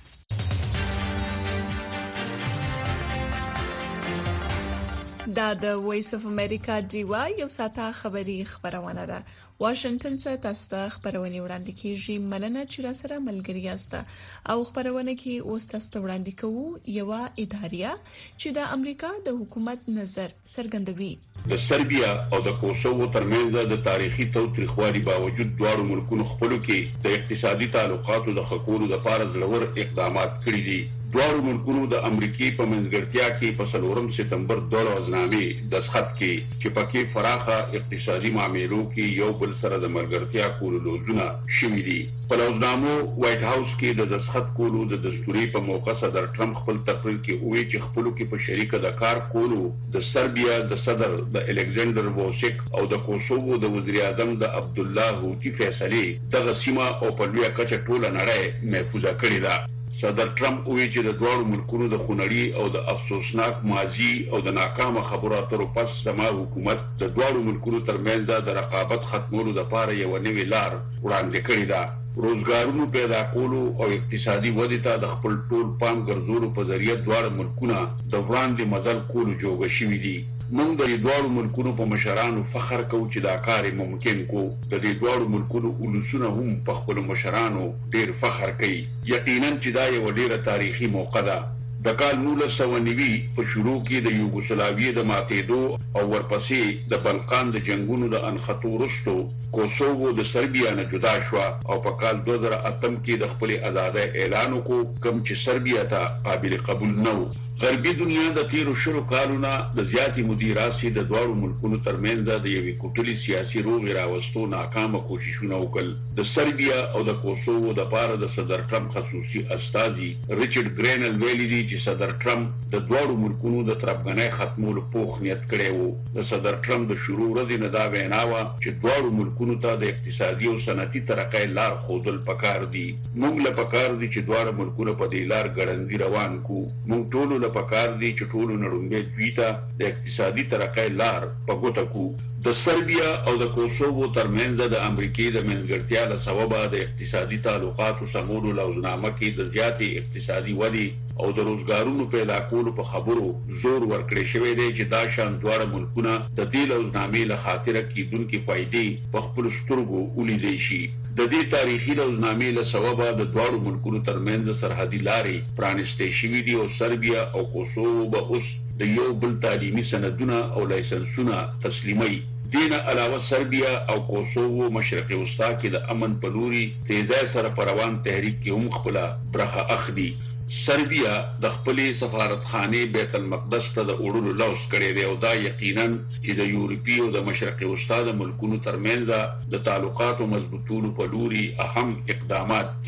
دا د وایس اف امریکا دیوا یو ساته خبری خبرونه ده. واشنگټن څخه تاسو ته خبرونه وړاندې کیږي. مننه چې را سره ملګری یاست. او خبرونه کې اوس تاسو ته وړاندې کوو یو ادارې چې د امریکا د حکومت نظر څرګندوي. د سربیا او د کوسوو ترمنځ د تاریخي توتریخوالي باوجود دواړو ملکونو خپلو کې د اقتصادي تعلقاتو د خکولو لپاره ځلور اقدامات کړي دي. دواړو ملکونو د امریکای په منځګړتیا کې په څلورم سپتمبر دوه ورځې دستخط کې چې پکې فراخه اقتصادي معاملو کې یو بل سره د ملګرتیا کولو لوزونه شوي دي. په لوزنامو وایټ هاوس کې د دستخط کولو د دستوري په موقع صدر ټرمپ خپل تقریر کې وایي چې خپلو کې په شریکه د کار کولو د سربیا د صدر د الکساندر ووسیک او د کوسوو د وزیر اعظم د عبد الله هوتی فیصله دغه سیمه او په لویه کچه ټوله نړۍ محفوظه کړې ده. صدر ټرمپ وایي چې د دواړو ملکونو د خونړي او د افسوسناک ماضي او د ناکامه خبرو اترو پس زما حکومت د دواړو ملکونو ترمنځ د رقابت ختمولو لپاره یو نوې لار وړاندې کړې ده. روزګارونو پیدا کولو او اقتصادي ودې ته د خپل ټول پام ګرځولو په ذریعہ دواړو ملکونه د وړاندې مزل کولو جوړ شوي دي. موږ د دواړو ملکونو په مشرانو فخر کوو چې دا کار ممکن کو. د دې دواړو ملکونو ولسونه هم په خپل مشرانو ډېر فخر کوي. یقینا چې دا یو ډېر تاریخي موقع ده. د کال نولس سوه نوي په شروع کې د یوګوسلاویې د ماتېدو او ورپسې د بلقان د جنگونو د انخطو وروسته کوسوو د سربیا نه جدا شو او په کال دوه زره اتم کې د خپل ازادۍ اعلان وکړ، کوم چې سربیا ته قابل قبول نه و. غربي دنیا د تیرو شلو کالونو د زیاتې مودې راځي د دواړو ملکونو ترمنځ د یوې کوټلي سیاسي روغې راوستو ناکامه کوششونه وکړل. د سربیا او د کوسوو د پاره د صدر ټرمپ خصوصي استازي ریچارډ ګرینل ویلي دي چې صدر ټرمپ د دواړو ملکونو د تربګنۍ ختمولو پوخ نیت کړی و. د صدر ټرمپ د شروع ورځې نه دا وینا وه چې دواړو ملکونو ته د اقتصادي او صنعتي ترقۍ لار ښودل پکار دي. موږ له پکار دي چې دواړه ملکونه په دې لار ګړندي روان کو. موږ ټولو له پکار دي چې ټولو نړومبې دوی ته د اقتصادي ترقۍ لار په ګوته کو. د سربیا او د کوسوو ترمنځ د امریکای د منځګړتیا له سببه د اقتصادي تعلقاتو سمولو لوزنامه کې د زیاتې اقتصادي ودې او د روزګارونو پیدا کولو په خبرو زور ورکړی شوی دی چې دا شان دواړه ملکونه د دې لوزنامې له خاطره کیدونکې فائدې په خپل سترګو ولیدای شي. د دې تاریخي لوزنامې له سببه د دواړو ملکونو ترمنځ سرحدي لارې پرانیستې شوې دي او سربیا او کوسوو به اوس د یو بل تعلیمي سندونه او لایسنسونه تسلیموي. دینه علاوه سربیا او کوسوو مشرقي وسطا کې د امن په لوري تیزای سره پروان تحریک کې هم خپل برخه اخلي. سربیا د خپلې سفارتخانه بیت المقدس ته د وړلو لوس کړی دی او دا یقینا چې د یورپی او د مشرقي وسطا د ملکونو ترمنځ د تعلقاتو مضبوطولو په لوري اهم اقدامات دي.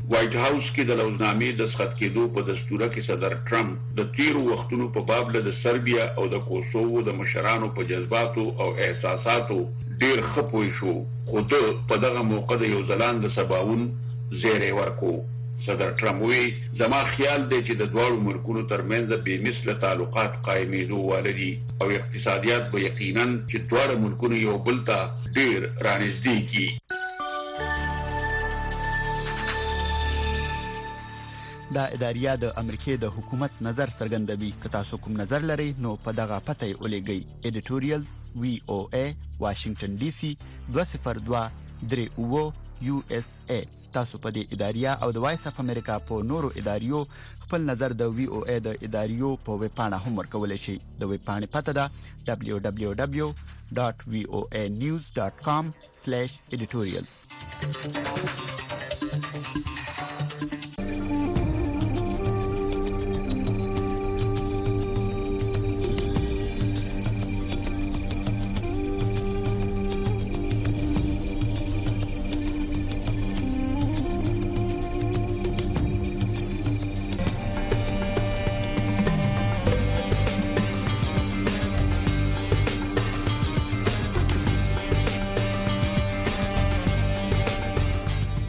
وایټ هاوس کې د لوزنامې د سخت کېدو په دستوره کې صدر ټرمپ د تیرو وختونو په باب له سربیا او د کوسوو د مشرانو په جذباتو او احساساتو ډیر خپوي شو، خو په دغه موقع د یو ځلان د سباون زیری ورکو. صدر ټرمپ وی زما خیال دی چې د دوه ملکونو ترمنځ به مثله تعلقات قائمېدو والدي او اقتصادیات به یقینا چې دوه ملکونو یو بل ته ډیر رانږدې کی. دا اداریه د امریکای د حکومت نظر څرګندوي. که تاسو کوم نظر لرئ نو په دغه پته یې ولېږئ. ایډیټوریال وی او ای واشنگټن ډي سي دوه صفر دوه درې اوه یو اس ای. تاسو په دې اداریه او د وایس اف امریکا په نورو اداریو خپل نظر د وی او ای د اداریو په ویب پاڼه هم ورکولای شئ. د ویب پاڼې پته ده دبليو دبليو دبليو ډاټ وی او ای نیوز ډاټ کام سلیش ایډیټوریالز.